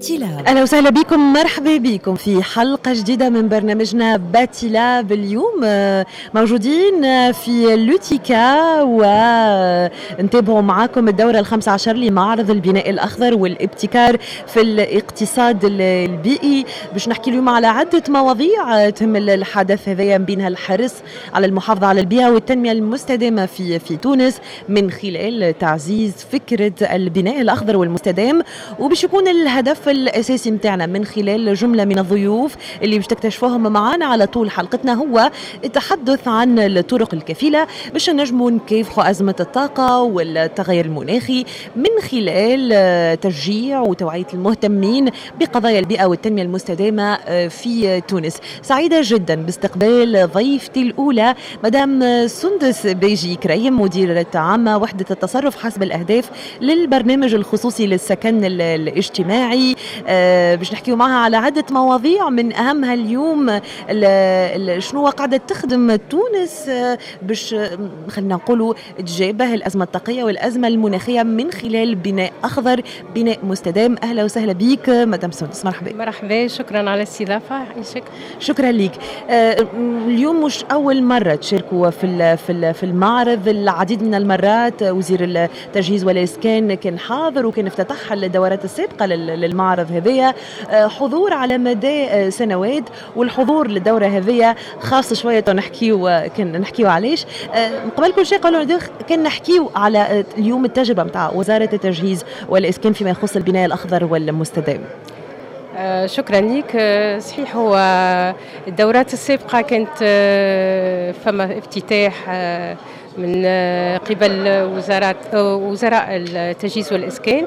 باتيلاب. أهلا وسهلا بكم، مرحبا بكم في حلقة جديدة من برنامجنا باتيلاب. اليوم موجودين في لوتيكا ونتابعوا معاكم الدورة 15 لمعرض البناء الأخضر والابتكار في الاقتصاد البيئي. باش نحكي اليوم على عدة مواضيع تهم الحدث هذا، بينها الحرص على المحافظة على البيئة والتنمية المستدامة في تونس من خلال تعزيز فكرة البناء الأخضر والمستدام. وباش يكون الهدف الأساسي متاعنا من خلال جملة من الضيوف اللي باش تكتشفوهم معنا على طول حلقتنا هو التحدث عن الطرق الكفيلة باش نجموا نكافحوا أزمة الطاقة والتغير المناخي من خلال تشجيع وتوعية المهتمين بقضايا البيئة والتنمية المستدامة في تونس. سعيدة جدا باستقبال ضيفتي الأولى مدام سندس بيجي كريم، مديرة عامة وحدة التصرف حسب الأهداف للبرنامج الخصوصي للسكن الاجتماعي. باش نحكيو معها على عدة مواضيع، من أهمها اليوم شنو قاعدة تخدم تونس باش خلينا نقولوا تجابه الأزمة الطاقية والأزمة المناخية من خلال بناء أخضر، بناء مستدام. أهلا وسهلا بك مدام سندس، مرحبا. مرحبا، شكرا على الاستضافة. شكرا لك. اليوم مش أول مرة تشاركوا في المعرض، العديد من المرات وزير التجهيز والإسكان كان حاضر وكان افتتح الدورات السابقة للمعرض هذية، حضور على مدى سنوات، والحضور للدورة هذية خاص شوية نحكيو علاش. قبل كل شيء كان نحكيو على اليوم التجربة متاع وزارة التجهيز والإسكان فيما يخص البناء الأخضر والمستدام. شكرا لك. صحيح، هو الدورات السابقة كانت فما افتتاح من قبل وزراء التجهيز والإسكان،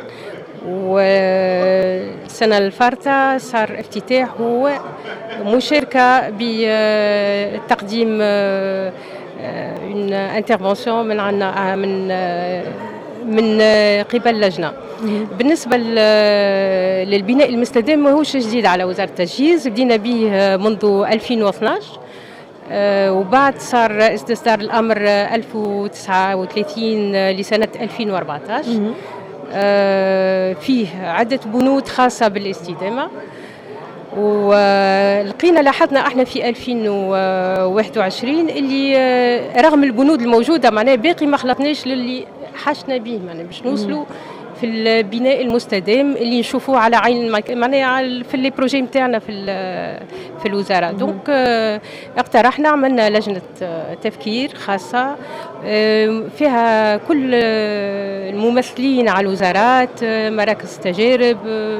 والسنة الفارطة صار افتتاح هو مشاركة بتقديم انترفنسيون من قبل اللجنة. بالنسبة للبناء المستدام ما هوش جديد على وزارة التجهيز، بدينا به منذ 2012 وبعد صار استصدار الأمر 1039 لسنة 2014. فيه عدة بنود خاصة بالاستدامة، لاحظنا احنا في 2021 اللي رغم البنود الموجودة معناها باقي ما خلطناش للي حشنا به، معناها باش نوصلوا في البناء المستدام اللي نشوفوه على عين معناها في لي بروجي نتاعنا في الوزاره. دونك اقترحنا، عملنا لجنه تفكير خاصه فيها كل الممثلين على الوزارات، مراكز تجارب،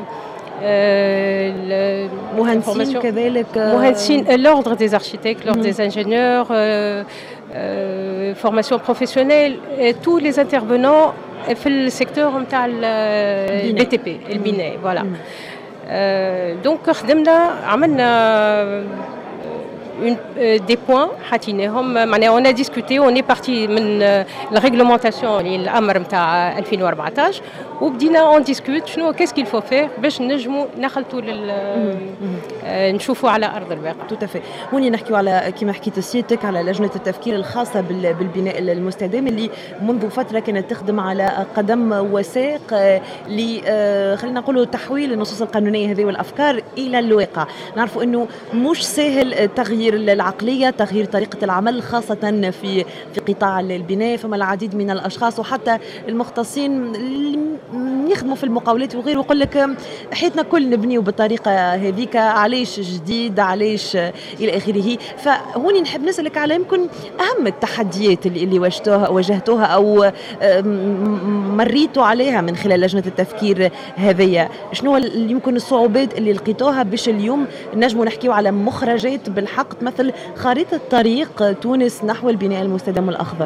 مهندسين كذلك، مهندسين، l'ordre des architectes, l'ordre des ingénieurs, formation professionnelle, et tous les intervenants في السيكتور نتاع البي تي بي البناء. فوالا. دونك عملنا des points حطيناهم، معناها on a discuté، on est parti من الريغلومونطاسيون للامر نتاع 2014 وبدينا on discute شنو qu'est-ce qu'il faut faire باش نجموا نخلطوا نشوفوا على ارض الواقع. تو تافي. هوني نحكيو على كما حكيت سيادتك على لجنه التفكير الخاصه بالبناء المستدام اللي منذ فتره كانت تخدم على قدم وساق خلينا نقولوا تحويل النصوص القانونيه هذه والافكار الى الواقع. نعرفوا انه مش سهل تغيير العقليه، تغيير طريقه العمل، خاصه في قطاع البناء. فما العديد من الاشخاص وحتى المختصين يخدموا في المقاولات وغيره يقول لك حياتنا كل نبنيو بالطريقه هذيك، علاش جديد، علاش الى اخره. فهوني نحب نسالك على يمكن اهم التحديات اللي واجهتوها او مريتوا عليها من خلال لجنه التفكير هذه. شنو يمكن الصعوبات اللي لقيتوها باش اليوم نجموا نحكيو على مخرجات بالحق تمثل خريطه طريق تونس نحو البناء المستدام الأخضر؟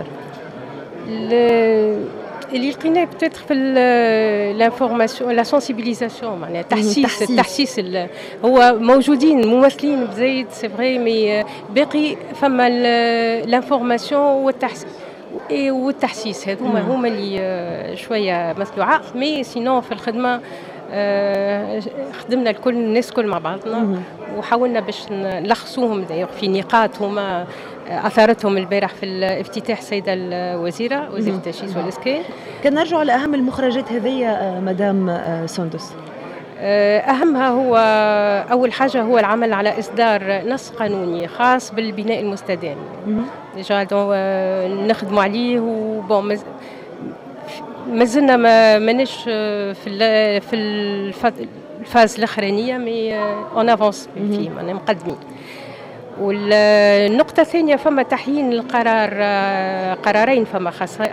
اللي لقيناه بتاتر في لانفورماسيون، لا سونسيبيليزاسيون، معناها التحسيس هو موجودين ممثلين بزايد سي فري، مي باقي فما لانفورماسيون والتحسيس هذوما اللي شويه مثلوا عائق. مي سينون في الخدمه خدمنا الناس كل مع بعضنا وحاولنا باش نلخصوهم في نقاط هما اثارتهم البارح في الافتتاح السيده الوزيره، وزيره التجهيز والاسكان. كان نرجع على اهم المخرجات هذه مدام سندس. أهمها هو أول حاجة هو العمل على إصدار نص قانوني خاص بالبناء المستدام. ديجا نخدموا عليه وبون مازلنا ماناش في الفاز الأخرانية مي اون افونس فيه معناها مقدمين. والنقطة الثانية فما تحيين القرار، قرارين فما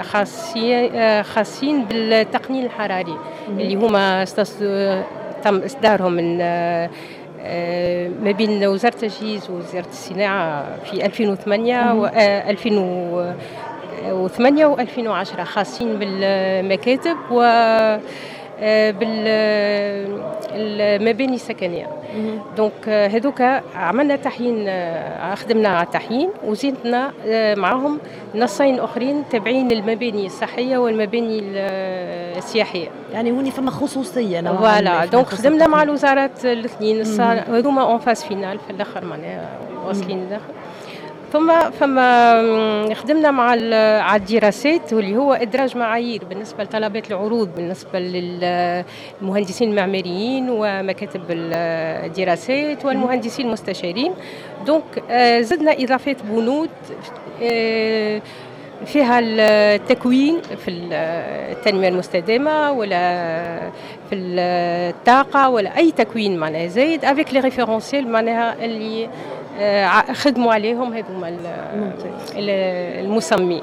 خاصين بالتقنين الحراري اللي هما تم إصدارهم من ما بين وزارة التجهيز ووزارة الصناعة في 2008 و 2008 و 2010 خاصين بالمكاتب و بالمباني السكنية. دونك هذوك عملنا تحيين، خدمنا على التحيين وزيدنا معهم نصين اخرين تابعين المباني الصحيه والمباني السياحيه. يعني هوني فما خصوصيه نوعا ما. فوالا دونك خدمنا مع الوزارات الاثنين هذوما اون فاز فينال في الاخر معناها واصلين للاخر. فما خدمنا مع على الدراسات واللي هو إدراج معايير بالنسبة لطلبات العروض بالنسبة للمهندسين المعماريين ومكاتب الدراسات والمهندسين المستشارين. دونك زدنا إضافات بنود فيها التكوين في التنمية المستدامة ولا في الطاقة ولا أي تكوين معناها زايد افيك لي ريفيرونسيال معناها اللي خدموا عليهم هذوما المسمي.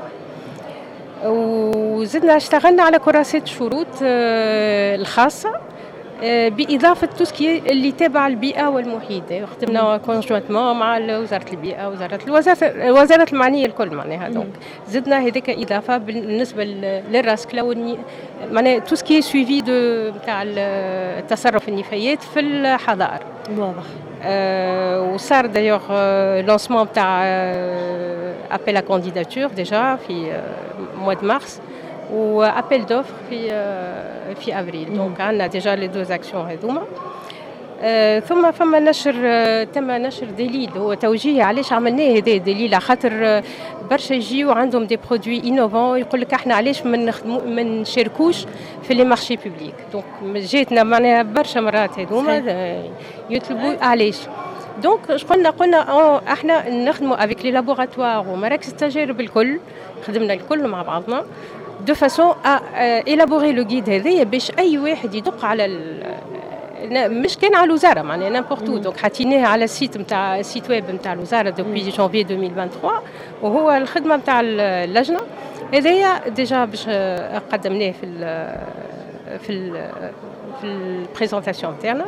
وزدنا اشتغلنا على كراسات الشروط الخاصة بإضافة توسكي اللي تابع البيئة والمحيط. خدمنا كونجوانتمون مع وزارة البيئة وزارة المعنية الكل معناها. دونك زدنا هذيك إضافة بالنسبة للراسكلا معناها توسكي سويفي نتاع التصرف النفايات في الحظائر. واضح. وصار دايوغ لونسمون تاع ابل ا كانديداتور ديجا في موا دو مارس وابل دوفر في افريل. دونك عندنا ديجا لي دو اكسيون هذوما. ثم تم نشر دليل هو توجيه علاش عملناه هذا دليل على خاطر برشا يجيو عندهم دي برودوي انوفون يقول لك احنا علاش ما نشاركوش في لي مارشي بوبليك. دونك جاتنا معناها برشا مرات هذوما يطلبوا علاش. دونك قلنا احنا نخدموا افيك لي لابوراتوار ومراكز التجارب الكل، خدمنا الكل مع بعضنا دو فاسون élaborer لو غيد هذايا باش اي واحد يدق على مش كان على الوزاره معناها نامبورتو. دونك حاطيناه على السيت نتاع السيت ويب نتاع الوزاره دوبي جانفي 2023 وهو الخدمه نتاع اللجنه هذايا ديجا باش قدمناه في البريزونطاسيون تاعنا.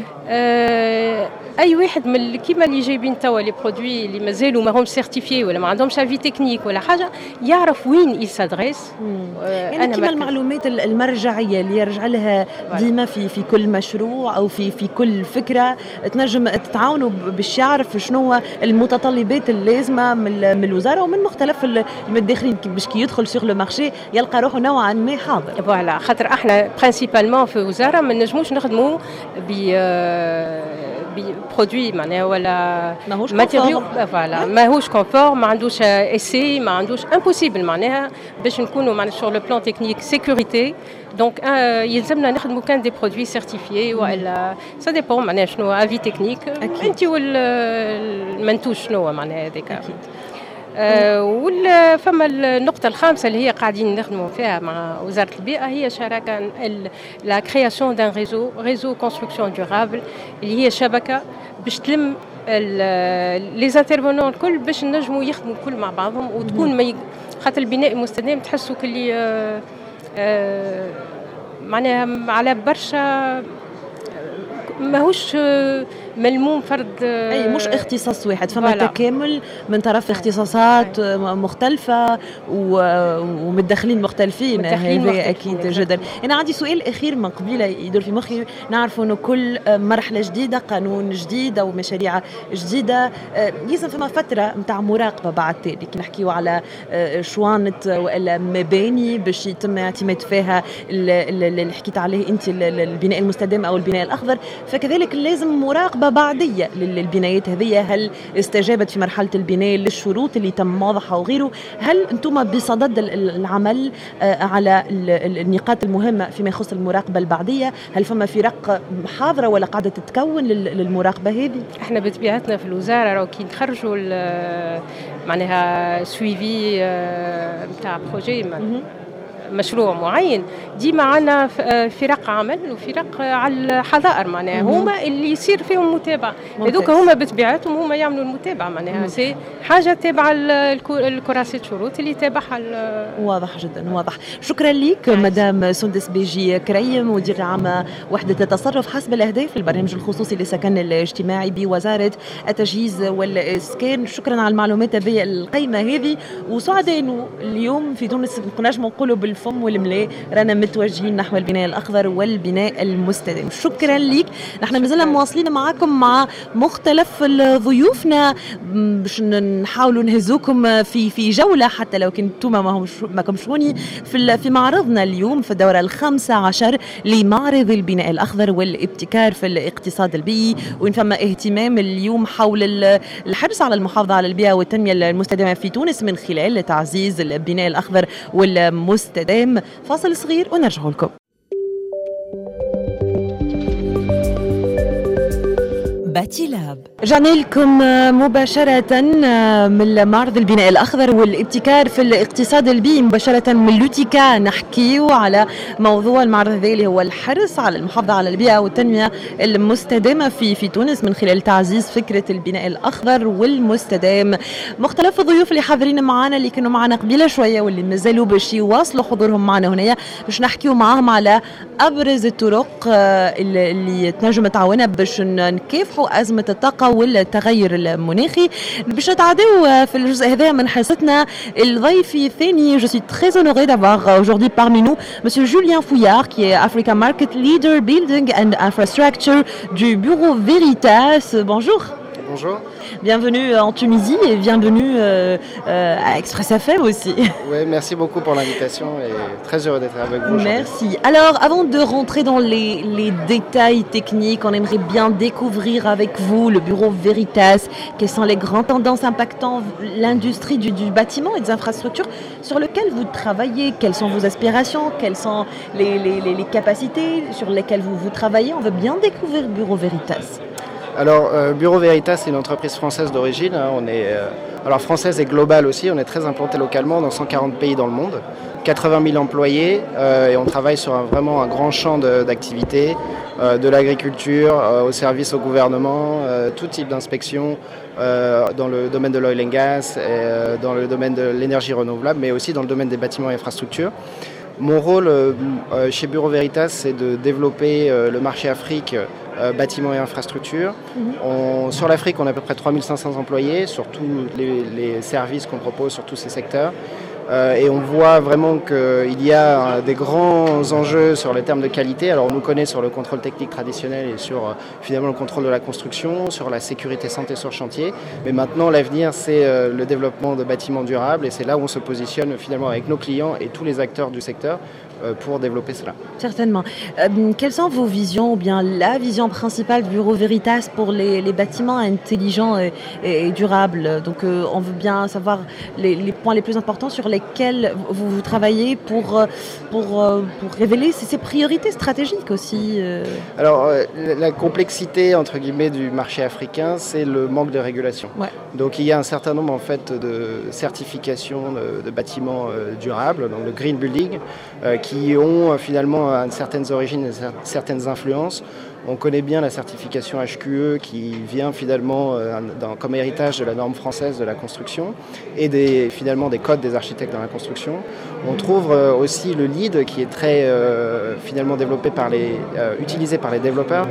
اي واحد من كيما اللي جايبين توا لي برودوي اللي مازالوا ماهمش سيرتيفيي ولا ما عندهمش افي تكنيك ولا حاجه يعرف وين يسادريس. يعني كيما المعلومات المرجعيه اللي يرجع لها ديما في كل مشروع او في كل فكره تنجم تتعاونوا باش يعرف شنو المتطلبات اللازمه من الوزاره ومن مختلف المداخلين باش كي يدخل سوغ لو مارشي يلقى روحه نوعا ما حاضر. فوالا خاطر احنا برينسيبالمون في الوزاره ما نجموش نخدموا برودوي معناها ولا ماتيريو فوالا ماهوش كونفور ما عندوش اسي ما عندوش امبوسيبل معناها باش نكونوا معناها سور لو بلان تكنيك سيكوريتي. دونك يلزمنا نخدموا كان دي برودوي سيرتيفيي والا سا ديبون معناها شنو افي تكنيك انت والمنتوج شنو معناها هذاك. فما النقطة الخامسة اللي هي قاعدين نخدموا فيها مع وزارة البيئة هي شراكة لا كرياسيون دان ريزو كونستركسيون دورابل اللي هي شبكة باش تلم لي زانترفونون الكل باش نجموا يخدموا الكل مع بعضهم وتكون خاطر البناء المستدام تحسوا كلي معناها على برشا ماهوش ملموم فرد اي مش اختصاص واحد فما تكامل من طرف اختصاصات مختلفه ومتدخلين مختلفين. هذا اكيد جدا. انا عندي سؤال اخير من قبيله يدور في مخي. نعرف انه كل مرحله جديده قانون جديد او مشاريع جديده لازم فما فتره نتاع مراقبه بعد تالي كي نحكيو على شوانه والا مباني باش يتم اعتماد فيها اللي حكيت عليه انت البناء المستدام او البناء الاخضر. فكذلك لازم مراقبه مراقبة بعدية للبنايات هذه؟ هل استجابت في مرحلة البناء للشروط اللي تم واضحة وغيره؟ هل أنتم بصدد العمل على النقاط المهمة فيما يخص المراقبة البعدية؟ هل فما فرق حاضرة ولا قاعدة تتكون للمراقبة هذه؟ احنا بطبيعتنا في الوزارة راهو كي نخرجوا معناها سويفي نتاع بروجي مشروع معين، ديما عندنا فرق عمل وفرق على الحظائر معناها هما اللي يصير فيهم متابعه. هذوك هما بطبيعتهم هما يعملوا المتابعه معناها سي حاجه تابعه الكراسه شروط اللي تابعها. واضح جدا واضح. شكرا لك مدام سندس بيجي كريم، مدير عام وحده التصرف حسب الاهداف البرنامج الخصوصي للسكن الاجتماعي بوزاره التجهيز والاسكان. شكرا على المعلومات هذه القيمه هذه، وسعداء انه اليوم في تونس نجموا نقولوا الفم والملاء رانا متوجهين نحو البناء الأخضر والبناء المستدام. شكرا لك. نحن مازلنا مواصلين معكم مع مختلف ضيوفنا باش نحاولوا نهزوكم في جولة حتى لو كنتم ما كمشوني في معرضنا اليوم في الدورة 15 لمعرض البناء الأخضر والابتكار في الاقتصاد البيئي، وإن فما اهتمام اليوم حول الحرص على المحافظة على البيئة والتنمية المستدامة في تونس من خلال تعزيز البناء الأخضر والمستدام. فاصل صغير ونرجع لكم. باتيلاب رجعنا لكم مباشرة من معرض البناء الأخضر والابتكار في الاقتصاد البيئي، مباشرة من لوتيكا. نحكيو على موضوع المعرض ذي اللي هو الحرص على المحافظة على البيئة والتنمية المستدامة في تونس من خلال تعزيز فكرة البناء الأخضر والمستدام. مختلف الضيوف اللي حاضرين معنا اللي كانوا معنا قبيلة شوية واللي مازالوا باش يواصلوا حضورهم معنا هنا باش نحكيو معهم على أبرز الطرق اللي تنجم تعاونا باش نكافحوا أزمة الطاقة والتغير المناخي. باش نتعداو في الجزء هذا من حصتنا الضيف الثاني. Je suis très honorée d'avoir aujourd'hui parmi nous Monsieur Julien Fouillard qui est Africa Market Leader Building and Infrastructure du Bureau Veritas. Bonjour. Bonjour. Bienvenue en Tunisie et bienvenue à Express FM aussi. Oui, merci beaucoup pour l'invitation et très heureux d'être avec vous. Merci. Alors, avant de rentrer dans les détails techniques, on aimerait bien découvrir avec vous le Bureau Veritas. Quelles sont les grandes tendances impactant l'industrie du bâtiment et des infrastructures sur lesquelles vous travaillez? Quelles sont vos aspirations? Quelles sont les capacités sur lesquelles vous travaillez? On veut bien découvrir le Bureau Veritas. Alors, Bureau Veritas, c'est une entreprise française d'origine. On est française et globale aussi. On est très implanté localement dans 140 pays dans le monde. 80 000 employés et on travaille sur vraiment un grand champ d'activités, de l'agriculture au service au gouvernement, tout type d'inspection dans le domaine de l'oil and gas, et, dans le domaine de l'énergie renouvelable, mais aussi dans le domaine des bâtiments et infrastructures. Mon rôle chez Bureau Veritas, c'est de développer le marché Afrique, bâtiments et infrastructures. Sur l'Afrique, on a à peu près 3500 employés sur tous les services qu'on propose sur tous ces secteurs. Et on voit vraiment qu'il y a des grands enjeux sur les termes de qualité. Alors on nous connaît sur le contrôle technique traditionnel et sur finalement le contrôle de la construction, sur la sécurité santé sur chantier. Mais maintenant l'avenir c'est le développement de bâtiments durables et c'est là où on se positionne finalement avec nos clients et tous les acteurs du secteur pour développer cela. Certainement. Quelles sont vos visions ou bien la vision principale du Bureau Veritas pour les bâtiments intelligents et durables? Donc on veut bien savoir les points les plus importants sur lesquels vous travaillez pour révéler ces priorités stratégiques aussi. Alors la complexité entre guillemets du marché africain, c'est le manque de régulation. Ouais. Donc il y a un certain nombre en fait de certifications de bâtiments durables, donc le green building, qui ont finalement certaines origines et certaines influences. On connaît bien la certification HQE qui vient finalement comme héritage de la norme française de la construction et finalement des codes des architectes dans la construction. On trouve aussi le LEED qui est très finalement développé utilisé par les développeurs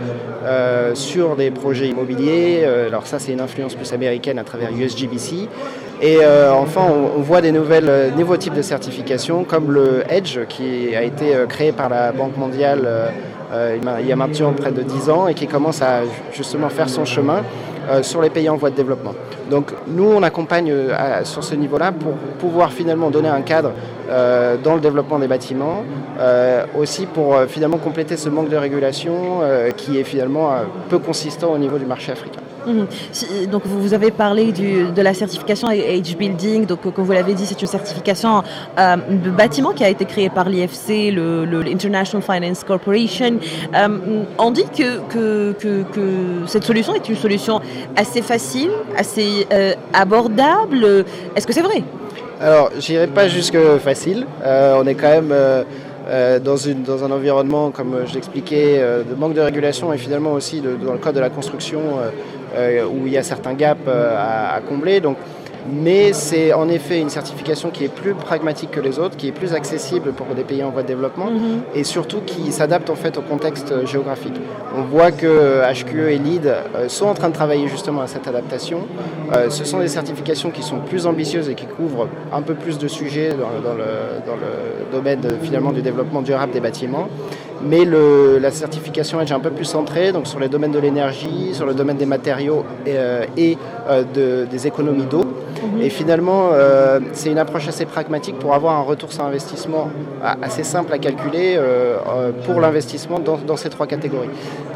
sur des projets immobiliers. Alors ça c'est une influence plus américaine à travers USGBC. Et enfin on voit des nouveaux types de certifications comme le EDGE qui a été créé par la Banque mondiale il y a maintenant près de 10 ans et qui commence à justement faire son chemin sur les pays en voie de développement. Donc nous, on accompagne sur ce niveau-là pour pouvoir finalement donner un cadre dans le développement des bâtiments, aussi pour finalement compléter ce manque de régulation qui est finalement peu consistant au niveau du marché africain. Donc vous avez parlé de la certification Edge Building, donc comme vous l'avez dit, c'est une certification de bâtiment qui a été créée par l'IFC, le International Finance Corporation. On dit que cette solution est une solution assez facile, assez abordable. Est-ce que c'est vrai? Alors, j'irai pas jusque facile. On est quand même dans un environnement, comme je l'expliquais, de manque de régulation et finalement aussi dans le code de la construction où il y a certains gaps à combler. Donc, mais c'est en effet une certification qui est plus pragmatique que les autres, qui est plus accessible pour des pays en voie de développement et surtout qui s'adapte en fait au contexte géographique. On voit que HQE et LEED sont en train de travailler justement à cette adaptation. Ce sont des certifications qui sont plus ambitieuses et qui couvrent un peu plus de sujets dans le domaine finalement du développement durable des bâtiments. Mais la certification Edge est un peu plus centrée donc sur les domaines de l'énergie, sur le domaine des matériaux et des économies d'eau. Et finalement, c'est une approche assez pragmatique pour avoir un retour sur investissement assez simple à calculer pour l'investissement dans ces trois catégories.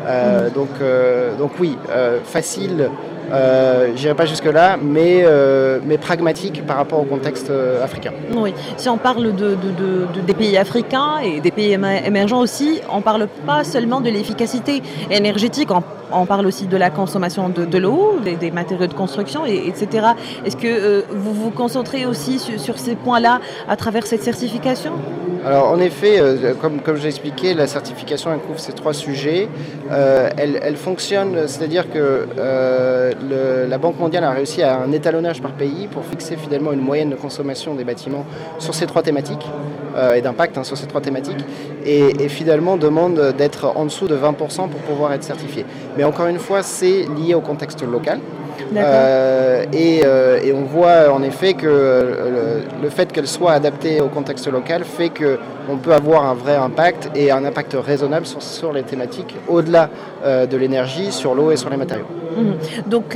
Donc oui, facile. J'irai pas jusque-là, mais pragmatique par rapport au contexte africain. Oui, si on parle des pays africains et des pays émergents aussi, on ne parle pas seulement de l'efficacité énergétique, on parle aussi de la consommation de l'eau, des matériaux de construction, etc. Est-ce que vous vous concentrez aussi sur ces points-là à travers cette certification ? Alors en effet, comme je l'ai expliqué, la certification elle couvre ces trois sujets. Elle fonctionne, c'est-à-dire que la Banque mondiale a réussi à un étalonnage par pays pour fixer finalement une moyenne de consommation des bâtiments sur ces trois thématiques et d'impact sur ces trois thématiques et finalement demande d'être en dessous de 20% pour pouvoir être certifié. Mais encore une fois, c'est lié au contexte local. Et on voit en effet que le fait qu'elle soit adaptée au contexte local fait qu'on peut avoir un vrai impact et un impact raisonnable sur les thématiques au-delà de l'énergie, sur l'eau et sur les matériaux. Donc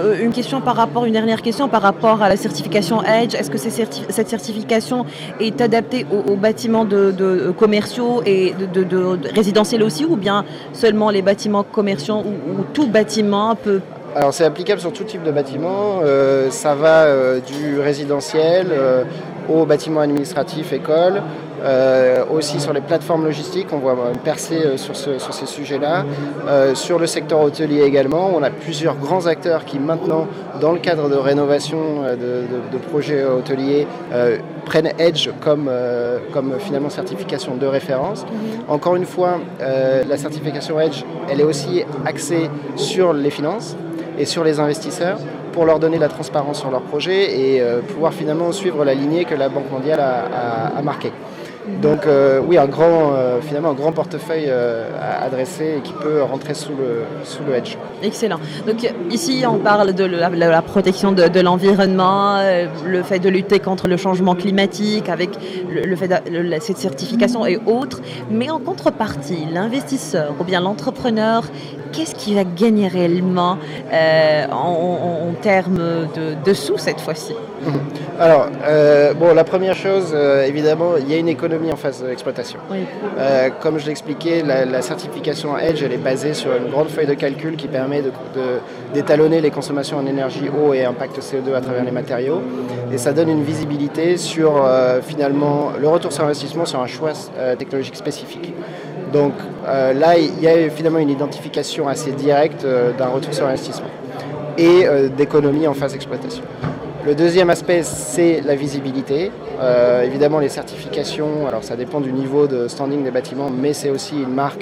une dernière question par rapport à la certification Edge. Est-ce que cette certification est adaptée aux bâtiments de commerciaux et de résidentiels aussi, ou bien seulement les bâtiments commerciaux ou tout bâtiment peut... Alors c'est applicable sur tout type de bâtiment, ça va du résidentiel aux bâtiments administratifs, écoles, aussi sur les plateformes logistiques, on voit une percée sur ces sujets-là. Sur le secteur hôtelier également, on a plusieurs grands acteurs qui maintenant, dans le cadre de rénovation de projets hôteliers, prennent Edge comme finalement certification de référence. Encore une fois, la certification Edge, elle est aussi axée sur les finances et sur les investisseurs pour leur donner la transparence sur leurs projets et pouvoir finalement suivre la lignée que la Banque mondiale a marquée. Donc oui, finalement un grand portefeuille à adresser et qui peut rentrer sous le Edge. Excellent. Donc ici on parle de la protection de l'environnement, le fait de lutter contre le changement climatique avec le fait de cette certification et autres, mais en contrepartie, l'investisseur ou bien l'entrepreneur, qu'est-ce qu'il va gagner réellement en termes de sous cette fois-ci? Alors, la première chose, évidemment, il y a une économie en phase d'exploitation. Oui. Comme je l'expliquais, la certification Edge, elle est basée sur une grande feuille de calcul qui permet d'étalonner les consommations en énergie, eau et impact CO2 à travers les matériaux. Et ça donne une visibilité sur, finalement, le retour sur investissement sur un choix technologique spécifique. Donc là, il y a finalement une identification assez directe d'un retour sur investissement et d'économie en phase d'exploitation. Le deuxième aspect, c'est la visibilité. Évidemment, les certifications, alors ça dépend du niveau de standing des bâtiments, mais c'est aussi une marque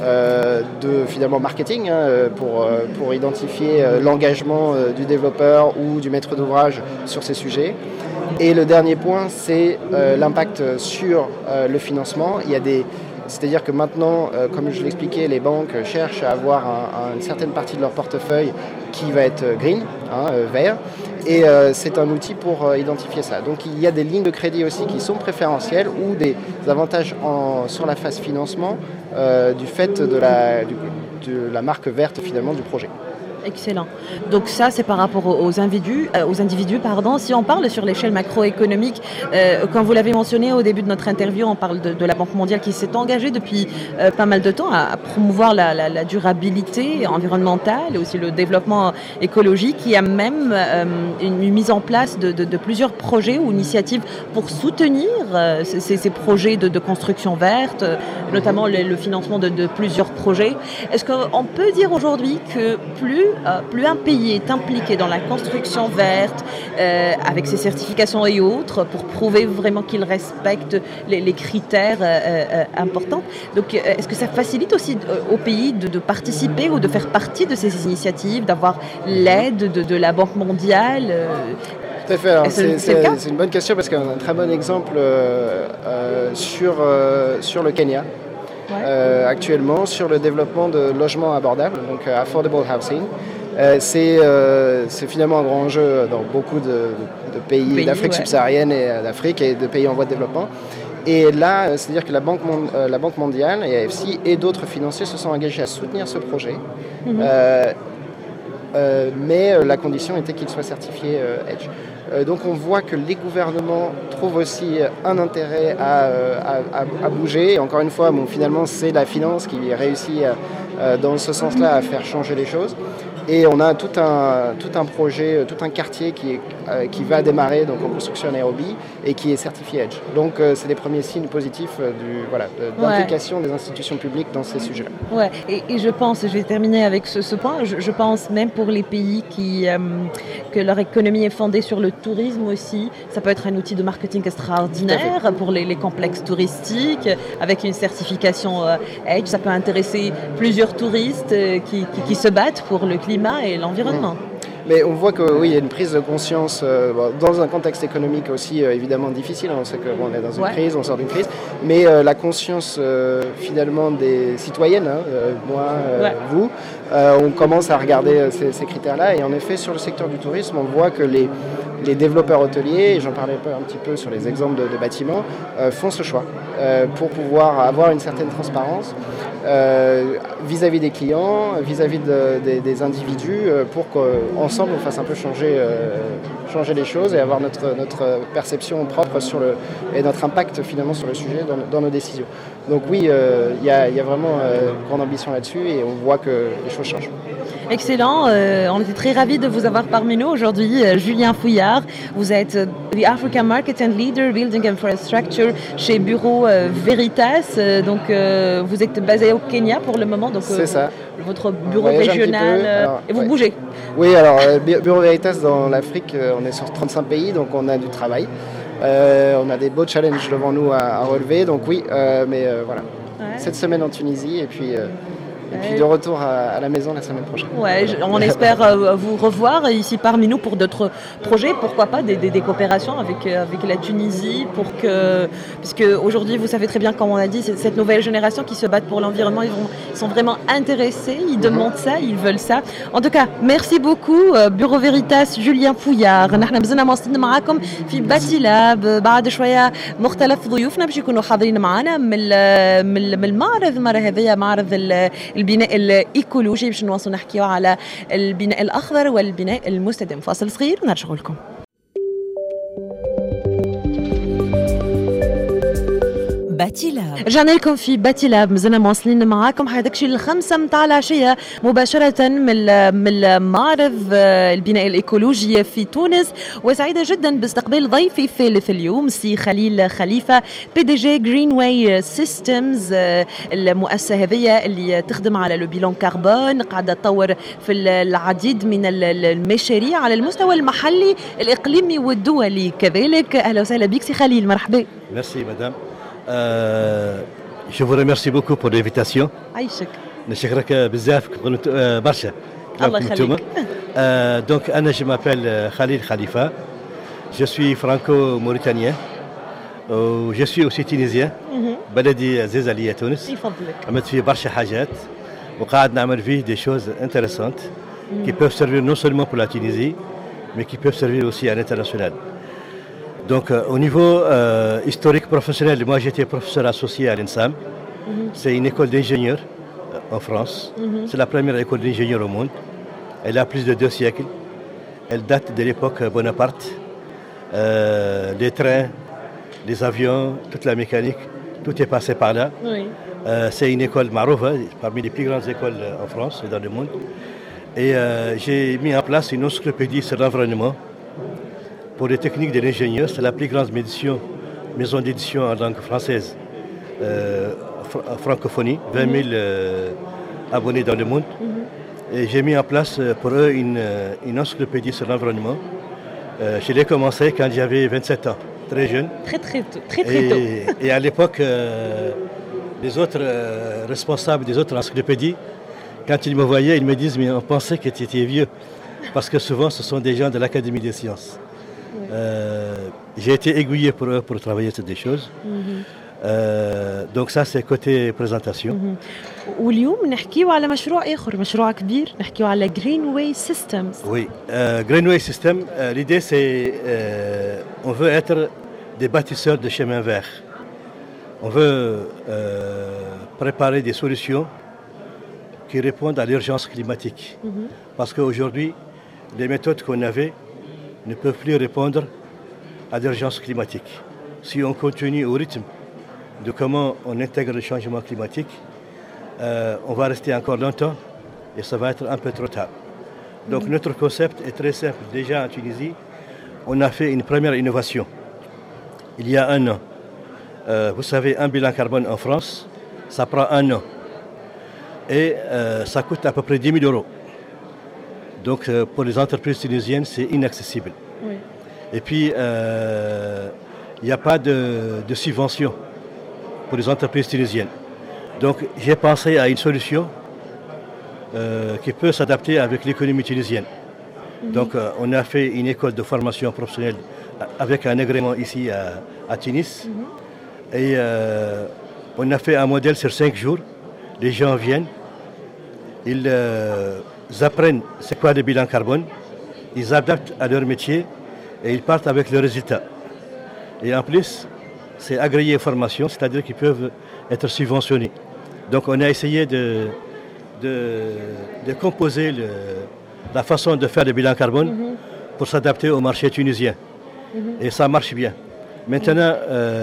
de finalement marketing pour identifier l'engagement du développeur ou du maître d'ouvrage sur ces sujets. Et le dernier point, c'est l'impact sur le financement. C'est-à-dire que maintenant, comme je l'expliquais, les banques cherchent à avoir une certaine partie de leur portefeuille qui va être green, vert, et c'est un outil pour identifier ça. Donc il y a des lignes de crédit aussi qui sont préférentielles ou des avantages sur la phase financement du fait de la marque verte finalement du projet. Excellent. Donc ça, c'est par rapport aux individus. Si on parle sur l'échelle macroéconomique, quand vous l'avez mentionné au début de notre interview, on parle de la Banque mondiale qui s'est engagée depuis pas mal de temps à promouvoir la durabilité environnementale et aussi le développement écologique, qui a même une mise en place de plusieurs projets ou initiatives pour soutenir ces projets de construction verte, notamment le financement de plusieurs projets. Est-ce qu'on peut dire aujourd'hui que plus un pays est impliqué dans la construction verte, avec ses certifications et autres, pour prouver vraiment qu'il respecte les critères importants. Donc, est-ce que ça facilite aussi au pays de participer ou de faire partie de ces initiatives, d'avoir l'aide de la Banque mondiale Tout à fait. Alors, c'est une bonne question parce qu'on a un très bon exemple sur le Kenya. Ouais. Actuellement sur le développement de logements abordables, donc affordable housing. C'est finalement un grand enjeu dans beaucoup de pays d'Afrique subsaharienne et d'Afrique et de pays en voie de développement. Et là, c'est-à-dire que la Banque mondiale et AFC et d'autres financiers se sont engagés à soutenir ce projet. Mais la condition était qu'il soit certifié EDGE. Donc on voit que les gouvernements trouvent aussi un intérêt à bouger. Et encore une fois, finalement, c'est la finance qui réussit dans ce sens-là à faire changer les choses. Et on a tout un projet, tout un quartier qui va démarrer donc, en construction à Nairobi et qui est certifié EDGE. Donc c'est les premiers signes positifs d'implication des institutions publiques dans ces sujets. Ouais. Et je pense, je vais terminer avec ce point, je pense même pour les pays que leur économie est fondée sur le tourisme aussi, ça peut être un outil de marketing extraordinaire pour les complexes touristiques, avec une certification EDGE, ça peut intéresser plusieurs touristes qui se battent pour le climat et l'environnement. Mais on voit qu'il y a une prise de conscience dans un contexte économique aussi évidemment difficile. On sait qu'on est dans une crise, on sort d'une crise, mais la conscience finalement des citoyennes, vous, on commence à regarder ces critères-là. Et en effet, sur le secteur du tourisme, on voit que les développeurs hôteliers, et j'en parlais un petit peu sur les exemples de bâtiments, font ce choix pour pouvoir avoir une certaine transparence vis-à-vis des clients, vis-à-vis des individus, pour qu'ensemble on fasse un peu changer les choses et avoir notre perception propre et notre impact finalement sur le sujet dans nos décisions. Donc oui, il y a vraiment une grande ambition là-dessus et on voit que les choses changent. Excellent, on était très ravis de vous avoir parmi nous aujourd'hui. Julien Fouillard, vous êtes The African Market and Leader Building Infrastructure chez Bureau Veritas. Donc vous êtes basé au Kenya pour le moment. Donc, c'est ça. Votre bureau régional, et vous bougez. Oui, alors Bureau Veritas dans l'Afrique, on est sur 35 pays, donc on a du travail. On a des beaux challenges devant nous à relever, donc oui, mais voilà. Ouais. Cette semaine en Tunisie et puis de retour à la maison la semaine prochaine. Ouais, on espère vous revoir ici parmi nous pour d'autres projets, pourquoi pas des coopérations avec la Tunisie, puisque aujourd'hui, vous savez très bien, comme on a dit, c'est cette nouvelle génération qui se bat pour l'environnement, ils sont vraiment intéressés, ils demandent ça, ils veulent ça. En tout cas, merci beaucoup Bureau Veritas Julien Fouillard. نحن بزنا مواصلين معاكم في باتي لاب بعد شويه مختلف ضيوفنا باش يكونوا حاضرين معنا من المعرض المره هذه معرض البناء الإيكولوجي باش نواصلوا نحكيوا على البناء الأخضر والبناء المستدام. فاصل صغير ونرجعوا لكم. باتيلاب رجعنا لكم في باتيلاب مازلنا مواصلين معاكم حداك شي 5 متاع العشيه مباشره من معرض البناء الايكولوجي في تونس. وسعيده جدا باستقبال ضيفي الثالث اليوم سي خليل خليفه PDG جرين واي سيستمز، المؤسسه هذه اللي تخدم على لو بيلون كربون، قاعده تطور في العديد من المشاريع على المستوى المحلي الاقليمي والدولي كذلك. اهلا وسهلا بك سي خليل، مرحبا. Merci madame. Je vous remercie beaucoup pour l'invitation. عايشك. نشكرك بزاف برشا. الله يخليك. Donc أنا je m'appelle Khalil Khalifa. Je suis franco-mauritanien. Je suis aussi tunisien. بلدي زيزالية تونس. يفضلك. عملت فيه برشا حاجات وقاعد نعمل فيه des choses intéressantes qui peuvent servir non seulement pour la Tunisie mais qui peuvent servir aussi à l'international. Donc au niveau historique professionnel, moi j'étais professeur associé à l'INSAM. C'est une école d'ingénieurs en France. C'est la première école d'ingénieurs au monde. Elle a plus de 2 siècles. Elle date de l'époque Bonaparte. Les trains, les avions, toute la mécanique, tout est passé par là. Oui. C'est une école maroufa, parmi les plus grandes écoles en France et dans le monde. Et j'ai mis en place une encyclopédie sur l'environnement pour les techniques de l'ingénieur. C'est la plus grande maison d'édition en langue française, francophonie, 20 000 abonnés dans le monde. Et j'ai mis en place pour eux une encyclopédie sur l'environnement. Je l'ai commencé quand j'avais 27 ans, très jeune. Très tôt. Très tôt. Et à l'époque, les autres responsables des autres encyclopédies, quand ils me voyaient, ils me disent mais on pensait que tu étais vieux. Parce que souvent, ce sont des gens de l'Académie des sciences. J'ai été aiguillé pour eux pour travailler sur des choses. Donc ça, c'est côté présentation. واليوم نحكيو على مشروع آخر، مشروع كبير، نحكيو على Greenway Systems. Oui, Greenway System, l'idée c'est on veut être des bâtisseurs de chemins verts. On veut préparer des solutions qui répondent à l'urgence climatique. Parce qu'aujourd'hui, les méthodes qu'on avait ne peuvent plus répondre à l'urgence climatique. Si on continue au rythme de comment on intègre le changement climatique, on va rester encore longtemps et ça va être un peu trop tard. Donc notre concept est très simple. Déjà en Tunisie, on a fait une première innovation il y a 1 an. Vous savez, un bilan carbone en France, ça prend 1 an. Et ça coûte à peu près 10 000 euros. Donc pour les entreprises tunisiennes, c'est inaccessible. Oui. Et puis, il n'y a pas de subvention pour les entreprises tunisiennes. Donc j'ai pensé à une solution qui peut s'adapter avec l'économie tunisienne. Donc on a fait une école de formation professionnelle avec un agrément ici à Tunis. Et on a fait un modèle sur 5 jours. Les gens viennent, ils apprennent c'est quoi le bilan carbone, ils adaptent à leur métier et ils partent avec le résultat. Et en plus, c'est agréé formation, c'est-à-dire qu'ils peuvent être subventionnés. Donc on a essayé de composer la façon de faire le bilan carbone pour s'adapter au marché tunisien. Et ça marche bien. Maintenant,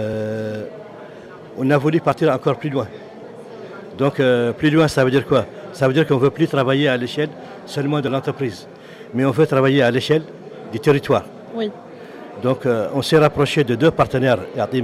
on a voulu partir encore plus loin. Donc plus loin, ça veut dire quoi? Ça veut dire qu'on ne veut plus travailler à l'échelle seulement de l'entreprise, mais on veut travailler à l'échelle du territoire. Oui. Donc on s'est rapproché de 2 partenaires,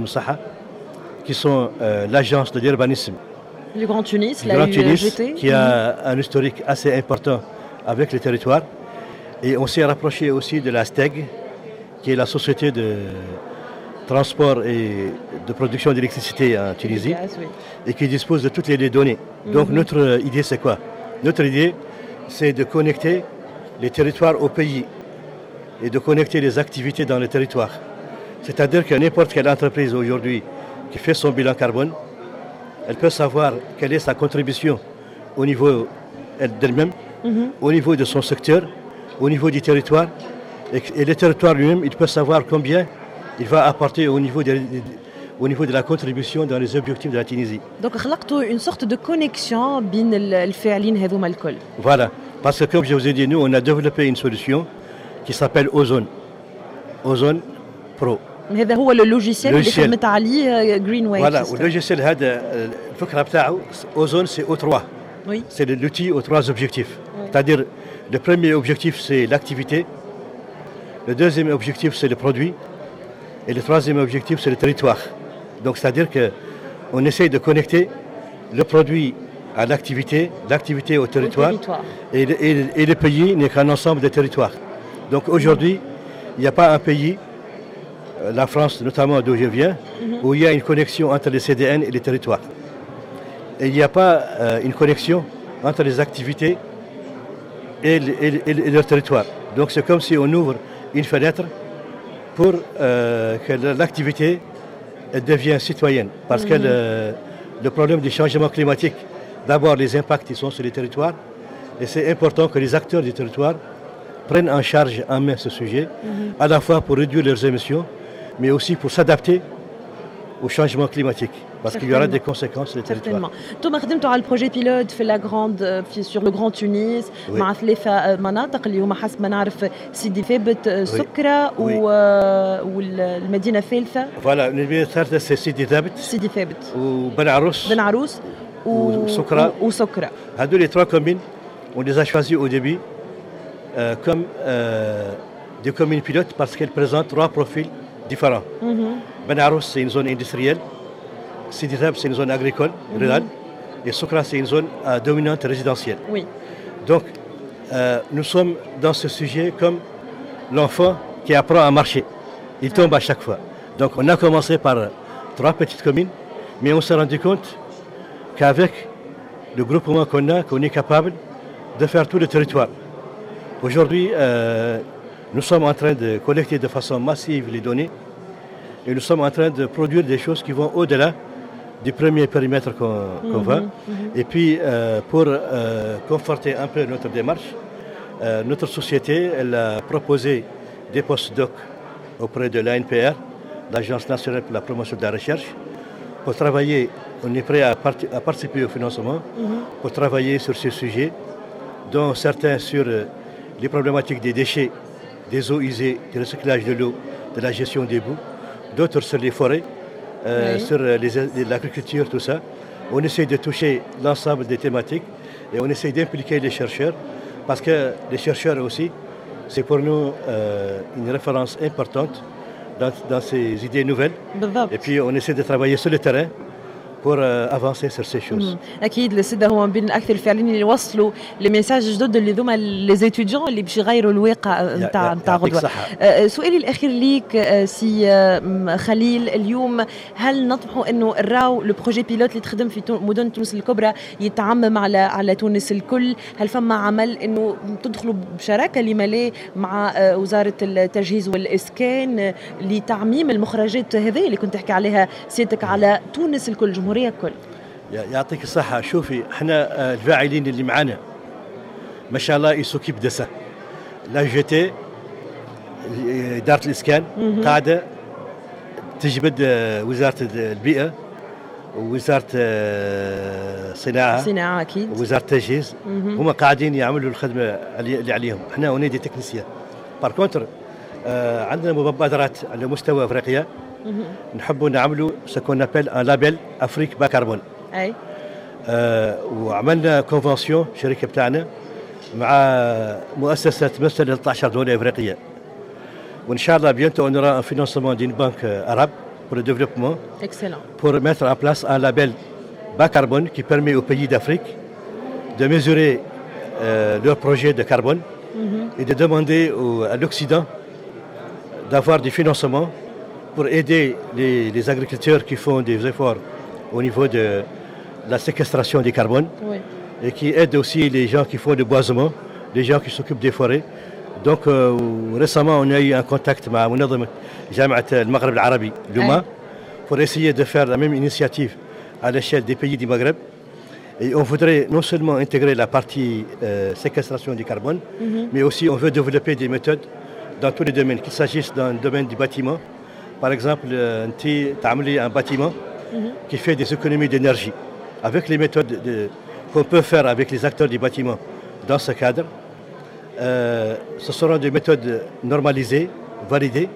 qui sont l'agence de l'urbanisme Le Grand Tunis, du Grand Tunis, qui a un historique assez important avec les territoires. Et on s'est rapproché aussi de la STEG, qui est la société de transport et de production d'électricité en Tunisie, et qui dispose de toutes les données. Donc notre idée, c'est quoi? Notre idée, c'est de connecter les territoires au pays et de connecter les activités dans les territoires. C'est-à-dire que n'importe quelle entreprise aujourd'hui qui fait son bilan carbone, elle peut savoir quelle est sa contribution au niveau d'elle-même, au niveau de son secteur, au niveau du territoire. Et le territoire lui-même, il peut savoir combien il va apporter au niveau de la contribution dans les objectifs de la Tunisie. Donc خلقتوا une sorte de connexion بين الفاعلين هذوما الكل. Voilà, parce que comme je vous ai dit, nous on a développé une solution qui s'appelle Ozone. Ozone Pro. هذا هو اللوجيسيال اللي خدمت عليه Greenway. Voilà, le logiciel هذا الفكرة بتاعه Ozone c'est O3. Oui. C'est l'outil aux 3 objectifs. C'est-à-dire le premier objectif c'est l'activité, le deuxième objectif c'est le produit et le troisième objectif c'est le territoire. Donc c'est-à-dire qu'on essaye de connecter le produit à l'activité, l'activité au territoire. Et le pays n'est qu'un ensemble de territoires. Donc aujourd'hui, il n'y a pas un pays, la France notamment d'où je viens, où il y a une connexion entre les CDN et les territoires. Et il n'y a pas une connexion entre les activités et leur territoire. Donc c'est comme si on ouvre une fenêtre pour que l'activité devienne citoyenne. Parce que le problème du changement climatique, d'abord les impacts ils sont sur les territoires, et c'est important que les acteurs du territoire prennent en charge en main ce sujet, à la fois pour réduire leurs émissions, mais aussi pour s'adapter au changement climatique, parce qu'il y aura des conséquences sur le territoire. انتم خدمتوا على البروجي بيلوت في لا جراند sur le Grand Tunis مع 3 مناطق اللي هما حسب ما نعرف سيدي ثابت سكرة والمدينة الثالثة. فوالا المدينة الثالثة سي سيدي ثابت وبن عروس وسكرة. هذول les 3 communes on les a choisis au début comme des communes pilotes parce qu'elles présentent 3 profils différents. Ben Arous, c'est une zone industrielle. Sidi Thab, c'est une zone agricole, rurale. Et Soukra, c'est une zone dominante résidentielle. Oui. Donc, nous sommes dans ce sujet comme l'enfant qui apprend à marcher. Il tombe à chaque fois. Donc, on a commencé par 3 petites communes, mais on s'est rendu compte qu'avec le groupement qu'on est capable de faire tout le territoire. Aujourd'hui, nous sommes en train de collecter de façon massive les données et nous sommes en train de produire des choses qui vont au-delà du premier périmètre qu'on va. Et puis, pour conforter un peu notre démarche, notre société, elle a proposé des postdocs auprès de l'ANPR, l'Agence nationale pour la promotion de la recherche, pour travailler. On est prêt à participer au financement, pour travailler sur ces sujets, dont certains sur les problématiques des déchets, des eaux usées, du recyclage de l'eau, de la gestion des boues, d'autres sur les forêts, sur l'agriculture, tout ça. On essaie de toucher l'ensemble des thématiques et on essaie d'impliquer les chercheurs parce que les chercheurs aussi, c'est pour nous une référence importante dans ces idées nouvelles. Et puis on essaie de travailler sur le terrain pour avancer sur ces choses. اكيد السيده هو من بين اكثر الفاعلين اللي وصلوا لميساج جدد اللي ذوما لي زيتيديون اللي باش يغيروا الواقع نتاع غدوه. سؤالي الاخير ليك سي خليل، اليوم هل نطمحوا انه الراو لو بروجي بيلوت اللي تخدم في مدن تونس الكبرى يتعمم على تونس الكل؟ هل فما عمل انه تدخلوا بشراكه لما لا مع وزاره التجهيز والاسكان لتعميم المخرجات هذه اللي كنت تحكي عليها سيادتك على تونس الكل، الجمهورية الكل؟ يعطيك الصحة. شوفي احنا الفاعلين اللي معنا ما شاء الله يسوكيب دسا لا جي إدارة الإسكان قاعدة تجبد وزارة البيئة ووزارة الصناعة أكيد ووزارة التجهيز هم قاعدين يعملوا الخدمة اللي عليهم. احنا اوني دي تكنيسيان. بار كونتر عندنا مبادرات على مستوى أفريقيا نحبوا نعملوا سكون نابيل ان لابيل افريك با كربون. اي وعملنا كونفنسيون شركه بتاعنا مع مؤسسه تمثل 13 دوله افريقيه. وان شاء الله bientôt on aura un financement d'une banque arabe pour le développement. Excellent. Pour mettre en place un label bas carbone qui permet aux pays d'Afrique de mesurer leur projet de carbone et de demander à l'Occident d'avoir du financement pour aider les agriculteurs qui font des efforts au niveau de la séquestration du carbone et qui aident aussi les gens qui font le boisement, les gens qui s'occupent des forêts. Donc récemment on a eu un contact مع منظمة جامعة المغرب العربي Luma pour essayer de faire la même initiative à l'échelle des pays du Maghreb. Et on voudrait non seulement intégrer la partie séquestration du carbone, mais aussi on veut développer des méthodes dans tous les domaines, qu'il s'agisse dans le domaine du bâtiment. Par exemple, tu as un bâtiment qui fait des économies d'énergie. Avec les méthodes qu'on peut faire avec les acteurs du bâtiment dans ce cadre, ce seront des méthodes normalisées, validées,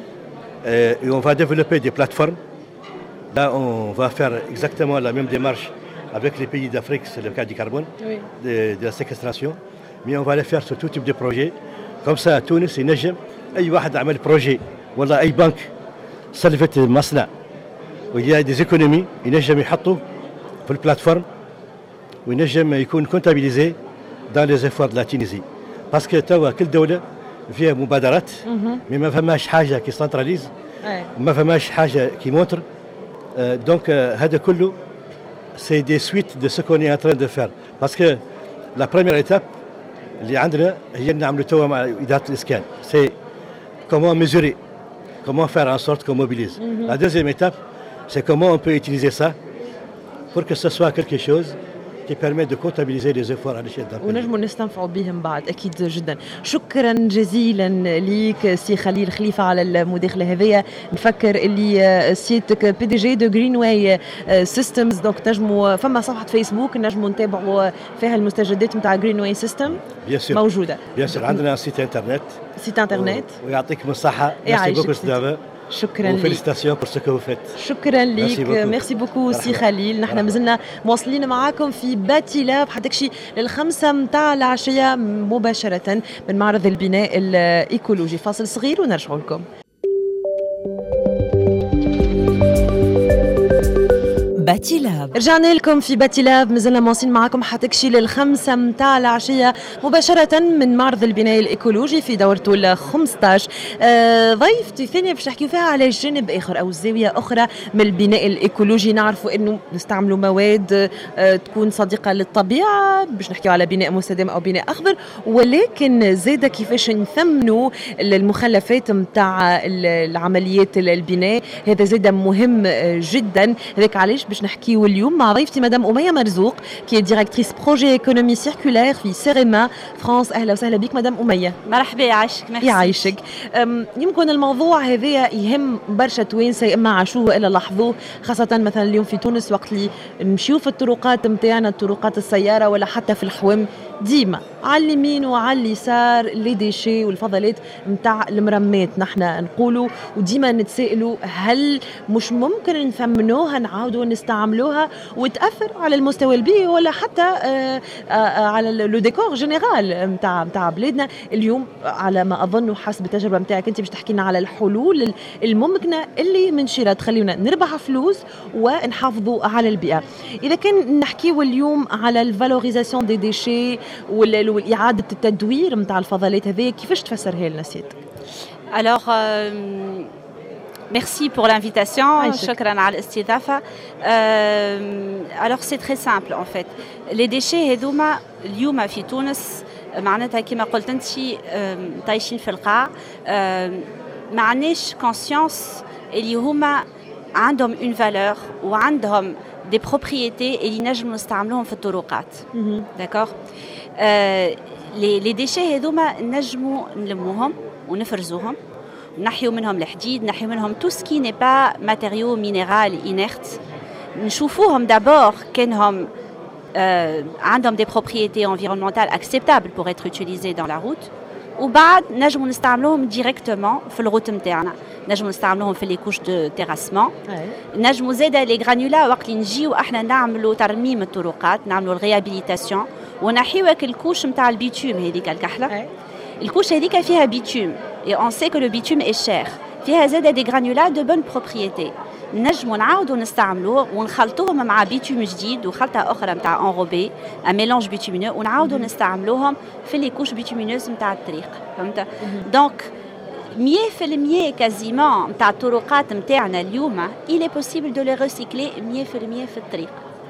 et on va développer des plateformes. Là, on va faire exactement la même démarche avec les pays d'Afrique, c'est le cas du carbone, de la séquestration, mais on va les faire sur tout type de projet. Comme ça, à Tunis, ينجم أي واحد عمل projet ولا أي بنك سلفت مصنع ويا دي ايكونومي ينجم يحطوا في البلاتفورم وينجم يكون كونتابيليزي dans les efforts de la Tunisie. Parce que توا كل دولة فيها مبادرات ما فماش حاجة كي سنتراليز ما فماش حاجة كي مونتر. Donc هذا كله c'est des suites de ce qu'on est en train de faire. Parce que la première étape اللي عندنا هي اللي نعملوا توا مع إدارة الإسكان. C'est comment mesurer, comment faire en sorte qu'on mobilise. La deuxième étape, c'est comment on peut utiliser ça pour que ce soit quelque chose qui permet de comptabiliser les efforts à l'échelle d'un pays. ونجموا نستنفعوا بهم بعد اكيد جدا. شكرا جزيلا ليك سي خليل خليفه على المداخله هذيا. نفكر اللي سيتك بي دي جي دو جرين واي سيستمز، دونك تنجموا فما صفحه فيسبوك نجموا نتابعوا فيها المستجدات نتاع جرين واي سيستم موجوده. بيان سور عندنا سيت انترنت ويعطيكم الصحه. ميرسي بوكو استاذ. شكرا لك. وفيليستاسيون بور سو كو فيت. شكرا لك. ميرسي بوكو سي خليل. نحن مازلنا مواصلين معاكم في باتي لاب حتى شي للخمسة متاع العشية مباشرة من معرض البناء الإيكولوجي. فاصل صغير ونرجع لكم. باتي لاب. رجعنا لكم في باتي لاب، مازلنا مواصلين معكم حتى كشي للخمسة متاع العشية مباشرة من معرض البناء الإيكولوجي في دورته ال 15. ضيفتي الثانية باش نحكيو فيها على جانب آخر أو زاوية أخرى من البناء الإيكولوجي. نعرفوا إنه نستعملوا مواد تكون صديقة للطبيعة، باش نحكيو على بناء مستدام أو بناء أخضر، ولكن زادة كيفاش نثمنوا المخلفات متاع العمليات البناء. هذا زادة مهم جدا. هذاك علاش باش نحكيو اليوم مع ضيفتي مدام أمية مرزوق كي ديريكتريس بروجي ايكونومي سيركولير في سيريما فرانس. اهلا وسهلا بك مدام أمية. مرحبا، يعيشك. ميرسي. يعيشك. يمكن الموضوع هذا يهم برشا توانسه، اما عاشوه والا لاحظوه، خاصه مثلا اليوم في تونس وقت اللي نمشيو في الطرقات نتاعنا، طرقات السياره ولا حتى في الحوم، ديما على اليمين وعلى اليسار لي ديشي والفضلات نتاع المرمات نحن نقولوا، وديما نتسائلوا هل مش ممكن نثمنوها نعاودوا نستعملوها وتاثر على المستوى البيئي ولا حتى على لو ديكور جينيرال نتاع بلادنا. اليوم على ما اظن وحسب التجربه نتاعك انت باش تحكي لنا على الحلول الممكنه اللي من شيرة تخلينا نربح فلوس ونحافظوا على البيئه. اذا كان نحكيو اليوم على الفالوريزاسيون دي ديشي والإعادة التدوير متاع الفضلات هذه، كيفاش تفسرها لنا سيادتك؟ Alors, merci pour l'invitation. شكرا على الاستضافة. Alors c'est très simple en fait. Les déchets هذوما اليوم في تونس معناتها كما قلت انت طايشين في القاع، ما عندناش كونسيونس اللي هما عندهم une valeur وعندهم des propriétés اللي نجم نستعملوهم في الطرقات. D'accord. les déchets هذوما نجموا نلموهم ونفرزوهم، نحيو منهم الحديد، نحيو منهم tout ce qui n'est pas matériaux minéral inerte، نشوفوهم d'abord كانهم عندهم des propriétés environnementales acceptables pour être utilisés dans la route، وبعد نجموا نستعملوهم ديريكتومون في الروت نتاعنا، نجموا نستعملوهم في لي كوش دو تيراسمون، نجموا زاده لي غرانولا وقت اللي نجيو احنا نعملوا ترميم الطرقات، نعملوا الريابيليتاسيون ونحيوك الكوش نتاع البيتوم هذيك الكحله. الكوش هذيك فيها بيتوم et on sait que le bitume est cher، فيها زاده دي غرانولا دو بون بروبريتي، نجموا نعاودوا نستعملوه ونخلطوهم مع بيتوم جديد وخلطه اخرى نتاع انروبي ان ميلانج بيتومينو، ونعاودوا نستعملوهم في لي كوش بيتومينوز نتاع الطريق. فهمت؟ دونك 100% كازيمون نتاع الطرقات نتاعنا اليوم il est possible de les recycler 100% في الطريق.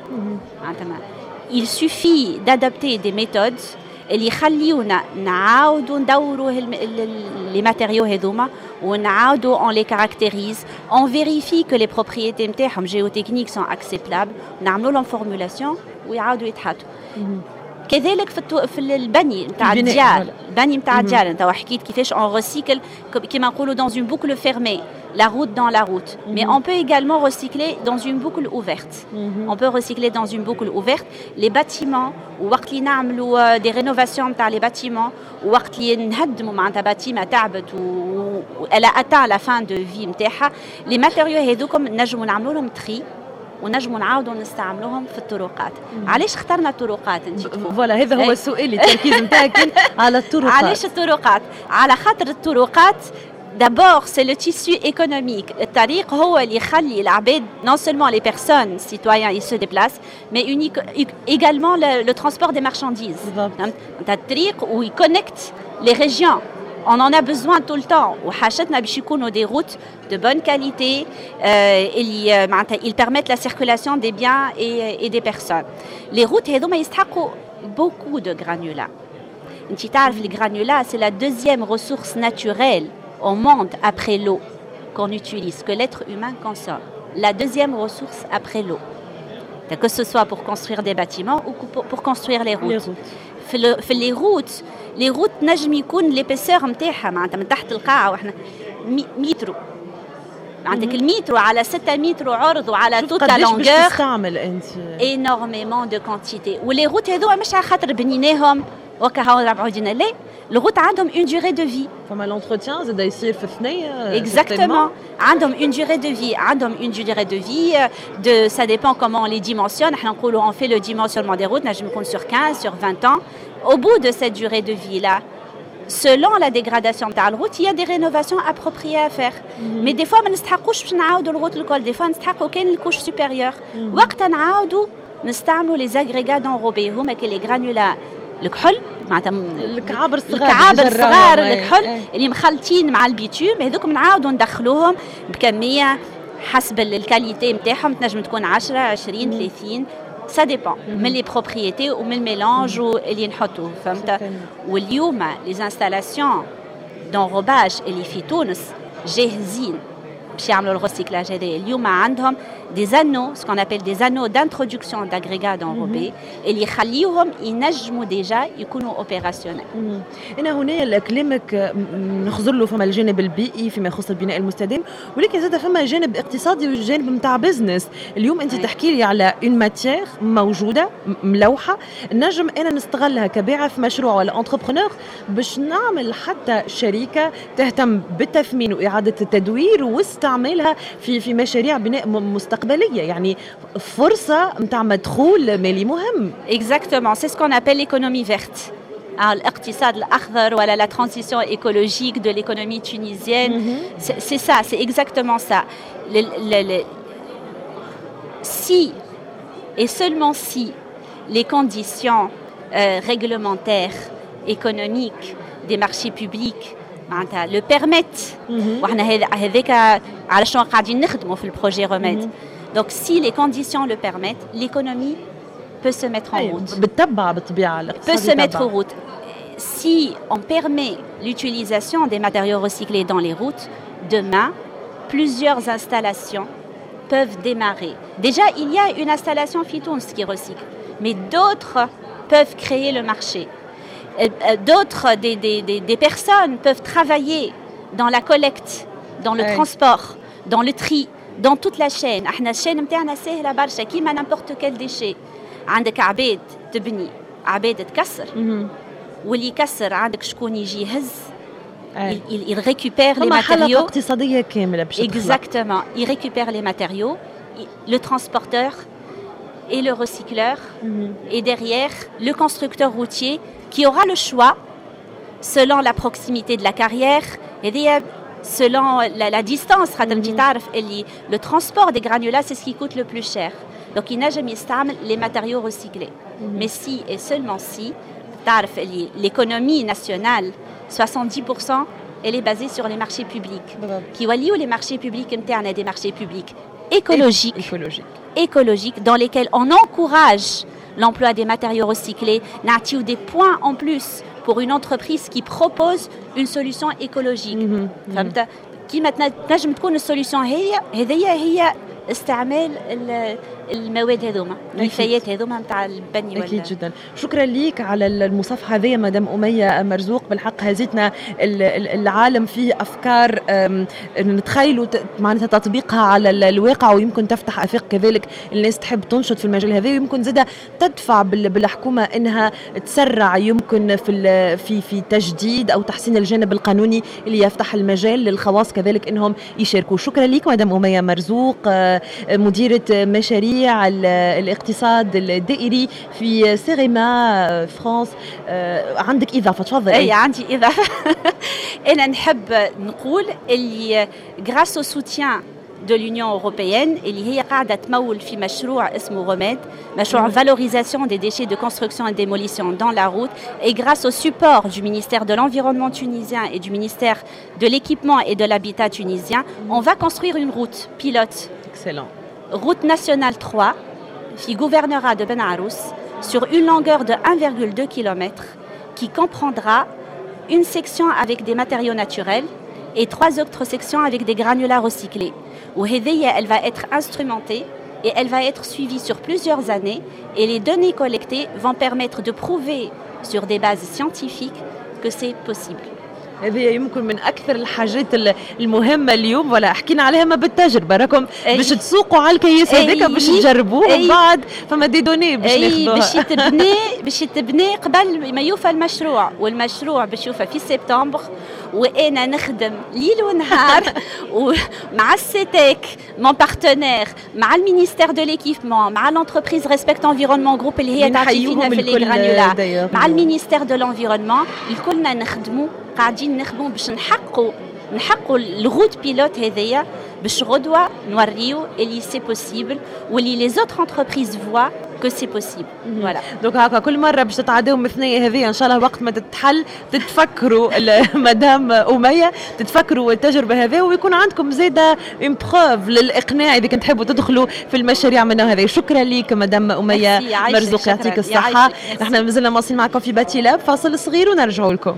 il suffit d'adapter des méthodes اللي يخليونا نعاودوا ندوروا les matériaux هذوما ونعاودوا on les caractérise، on vérifie que les propriétés نتاعهم géotechniques sont acceptables، نعملوا لهم formulation ويعاودوا يتحطوا. كذلك في البني نتاع الديار، البني نتاع الديار انت حكيت كيفاش on recycle كما نقولوا dans une boucle fermée، la route dans la route. Mais on peut également recycler dans une boucle ouverte. On peut recycler dans une boucle ouverte les bâtiments، وقت اللي نعملوا des rénovations نتاع les bâtiments، وقت اللي نهدموا معناتها باتيمة تعبت elle a atteint la fin de vie نتاعها، les matériaux هذوكم نجموا نعملوا لهم تري ونجموا نعاودوا نستعملوهم في الطرقات. علاش اخترنا الطرقات انت؟ فوالا هذا هو السؤال، التركيز نتاعك على الطرقات. علاش الطرقات؟ على خاطر الطرقات d'abord c'est le tissu économique. الطريق هو اللي يخلي العباد non seulement les personnes citoyens ils se déplacent mais également le transport des marchandises. الطريق où il connecte les régions. On en a besoin tout le temps. وحاجتنا باش يكونوا des routes de bonne qualité ils permettent la circulation des biens et des personnes. Les routes هذوما يستحقوا beaucoup de granulats. انت تعرف les granulats c'est la deuxième ressource naturelle au monde après l'eau qu'on utilise, que l'être humain consomme. La deuxième ressource après l'eau. que ce soit pour construire des bâtiments ou pour construire les routes. في les routes نجم يكون l'épaisseur نتاعها معناتها من تحت القاعة واحنا متر عندك المتر على 6 متر عرض وعلى toute la longueur تستعمل انت énormément de quantité ولي روت هذو مش على خاطر بنيناهم وكا هو ربعودينا لا الغوت عندهم une durée de vie فما l'entretien زاد يصير في ثنية exactement عندهم une durée de vie de ça dépend comment on les dimensionne احنا نقولوا on fait le dimensionnement des routes نجم يكون sur 15 sur 20 ans au bout de cette durée de vie là selon la dégradation de la route il y a des rénovations appropriées à faire mais des fois ما نستحقوش باش نعاودوا الغوت الكل des fois نستحقوا كان الكوش supérieure وقت نعاودوا نستعملوا les agrégats d'enrobés هما كي les granulats الكحل معناتها الكعابر الصغار الكحل اللي مخلطين مع البيتوم هذوك نعاودوا ندخلوهم بكميه حسب الكاليتي نتاعهم تنجم تكون 10 20 30 ça dépend من les propriétés ومن الميلانج اللي نحطوه فهمت واليوم les installations d'enrobage اللي في تونس جاهزين باش يعملوا الريسيكلاج هذا اليوم عندهم des anneaux ce qu'on appelle des anneaux d'introduction d'agrégats d'enrobés اللي يخليوهم ينجموا ديجا يكونوا اوبيراسيونيل. هنا هنا كلامك نخزر له فما الجانب البيئي فيما يخص البناء المستدام ولكن زاد فما جانب اقتصادي وجانب نتاع بزنس. اليوم انت تحكي لي على اون ماتيير موجوده ملوحه نجم انا نستغلها كباعة في مشروع ولا انتربرونور باش نعمل حتى شركه تهتم بالتثمين واعاده التدوير واستعمالها في مشاريع بناء مستقبليه يعني فرصه نتاع مدخول مالي مهم. Exactement, c'est ce qu'on appelle l'économie verte. الاقتصاد الأخضر ولا la transition écologique de l'économie tunisienne, c'est ça, c'est exactement ça. Si et seulement si les conditions réglementaires, économiques des marchés publics le permettent وإحنا هذاك على شنو قاعدين نخدموا في البروجي remède. Donc si les conditions le permettent, l'économie peut se mettre en route. Peut se mettre en route. Si on permet l'utilisation des matériaux recyclés dans les routes, demain, plusieurs installations peuvent démarrer. Déjà, il y a une installation Fitouns qui recycle, mais d'autres peuvent créer le marché. D'autres, des personnes peuvent travailler dans la collecte, dans le transport, dans le tri, dans toute la chaîne. احنا الشين نتاعنا سهله برشا كيما n'importe quel déchet. عندك عباد تبني عباد تكسر واللي يكسر عندك شكون يجي يهز il récupère les matériaux اقتصاديه كامله باش exactement il récupère les matériaux le transporteur et le recycleur et derrière le constructeur routier qui aura le choix selon la proximité de la carrière et selon la distance le transport des granulats c'est ce qui coûte le plus cher donc il n'a jamais les matériaux recyclés mais si et seulement si l'économie nationale 70% elle est basée sur les marchés publics qui walliou les marchés publics internes des marchés publics écologiques dans lesquels on encourage l'emploi des matériaux recyclés n'attiu des points en plus pour une entreprise qui propose une solution écologique. Qui maintenant نجم تكون السوليوشن هي استعمال المواد هذوما النفايات هذوما نتاع البني ولا اكيد جدا. شكرا ليك على المصافحه هذه مدام أمية مرزوق. بالحق هزتنا العالم فيه افكار نتخيلوا معناتها تطبيقها على الواقع ويمكن تفتح افاق كذلك الناس تحب تنشط في المجال هذا ويمكن زاده تدفع بالحكومه انها تسرع يمكن في تجديد او تحسين الجانب القانوني اللي يفتح المجال للخواص كذلك انهم يشاركوا. شكرا ليك مدام أمية مرزوق مديرة مشاريع الاقتصاد الدائري في سيريما فرانس. عندك إضافة تفضل. أي عندي إضافة. أنا نحب نقول اللي grâce au soutien de l'Union européenne اللي هي قاعدة تمول في مشروع اسمه remède مشروع valorisation des déchets de construction et démolition dans la route et grâce au support du ministère de l'environnement tunisien et du ministère de l'équipement et de l'habitat tunisien on va construire une route pilote. Excellent. Route nationale 3 qui gouvernerat de Ben Arous sur une longueur de 1,2 km qui comprendra une section avec des matériaux naturels et 3 autres sections avec des granulats recyclés. Elle va être instrumentée et elle va être suivie sur plusieurs années et les données collectées vont permettre de prouver sur des bases scientifiques que c'est possible. هذه يمكن من أكثر الحاجات المهمة اليوم ولا حكينا عليها ما بالتجربة راكم باش تسوقوا على الكيس هذاك باش تجربوه ومن بعد فما دي دوني باش ناخذوها باش يتبني قبل ما يوفى المشروع والمشروع باش يوفى في سبتمبر وانا نخدم ليل ونهار ومع السيتيك مون بارتنير مع المينيستير دو ليكيبمون مع لونتربريز ريسبكت انفيرونمون جروب اللي هي تعطي فينا في لي غرانيولار مع المينيستير دو لونفيرونمون الكلنا نخدموا قاعدين نخدموا باش نحققوا الغوت بيلوت هذيا باش غدوه نوريو اللي سي بوسيبل واللي لي زوتر انتربريز فوا كو سي بوسيبل فوالا. دونك هكا كل مره باش تتعداو من الثنيه هذه ان شاء الله وقت ما تتحل تتفكروا مدام أمية تتفكروا التجربه هذه ويكون عندكم زاده اون بروف للاقناع اذا كنت تحبوا تدخلوا في المشاريع من هذه. شكرا لك مدام أمية مرزوق يعطيك الصحه. نحن مازلنا مواصلين معكم في باتي لاب فاصل صغير ونرجعوا لكم.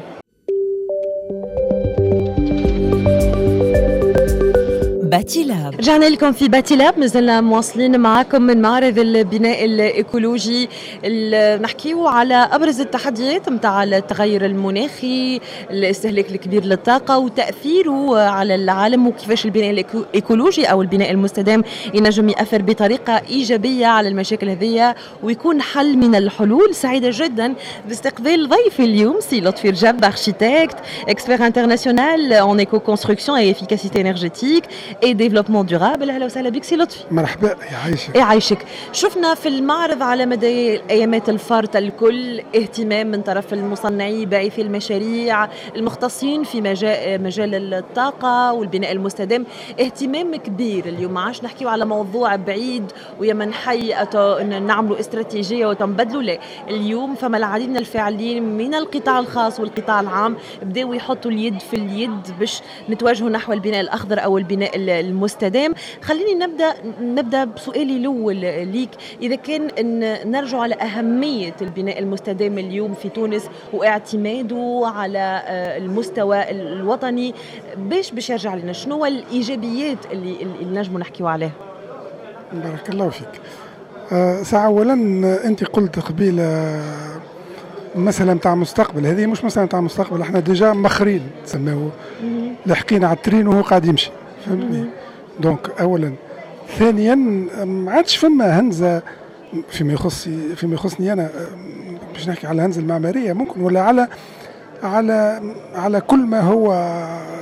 باتي لاب رجعنا لكم في باتي لاب مازلنا مواصلين معكم من معرض البناء الإيكولوجي نحكيو على أبرز التحديات متاع التغير المناخي الاستهلاك الكبير للطاقة وتأثيره على العالم وكيفاش البناء الإيكولوجي أو البناء المستدام ينجم يأثر بطريقة إيجابية على المشاكل هذه ويكون حل من الحلول. سعيدة جدا باستقبال ضيفي اليوم سي لطفي رجب architecte expert international en éco-construction et efficacité énergétique et développement durable. اهلا وسهلا بك سي لطفي. مرحبا يا عايشك. شفنا في المعرض على مدى ايامات الفارطه الكل اهتمام من طرف المصنعي باعثي المشاريع المختصين في مجال الطاقه والبناء المستدام اهتمام كبير. اليوم ما عادش نحكيو على موضوع بعيد ويا من حي نعملوا استراتيجيه وتنبدلوا لا اليوم فما العديد من الفاعلين من القطاع الخاص والقطاع العام بداوا يحطوا اليد في اليد باش نتواجهوا نحو البناء الاخضر او البناء المستدام. خليني نبدأ بسؤالي الأول ليك إذا كان نرجع على أهمية البناء المستدام اليوم في تونس واعتماده على المستوى الوطني باش يرجع لنا شنو الإيجابيات اللي نجموا نحكيوا عليها؟ بارك الله فيك. أولا أنت قلت قبيل مسألة متاع مستقبل. هذه مش مسألة متاع مستقبل احنا ديجا مخرين تسموه لحقين على الترين وهو قاعد يمشي فهمتني. دونك اولا ثانيا ما عادش فما هنزه فيما يخصني انا باش نحكي على الهنزه المعماريه ممكن ولا على كل ما هو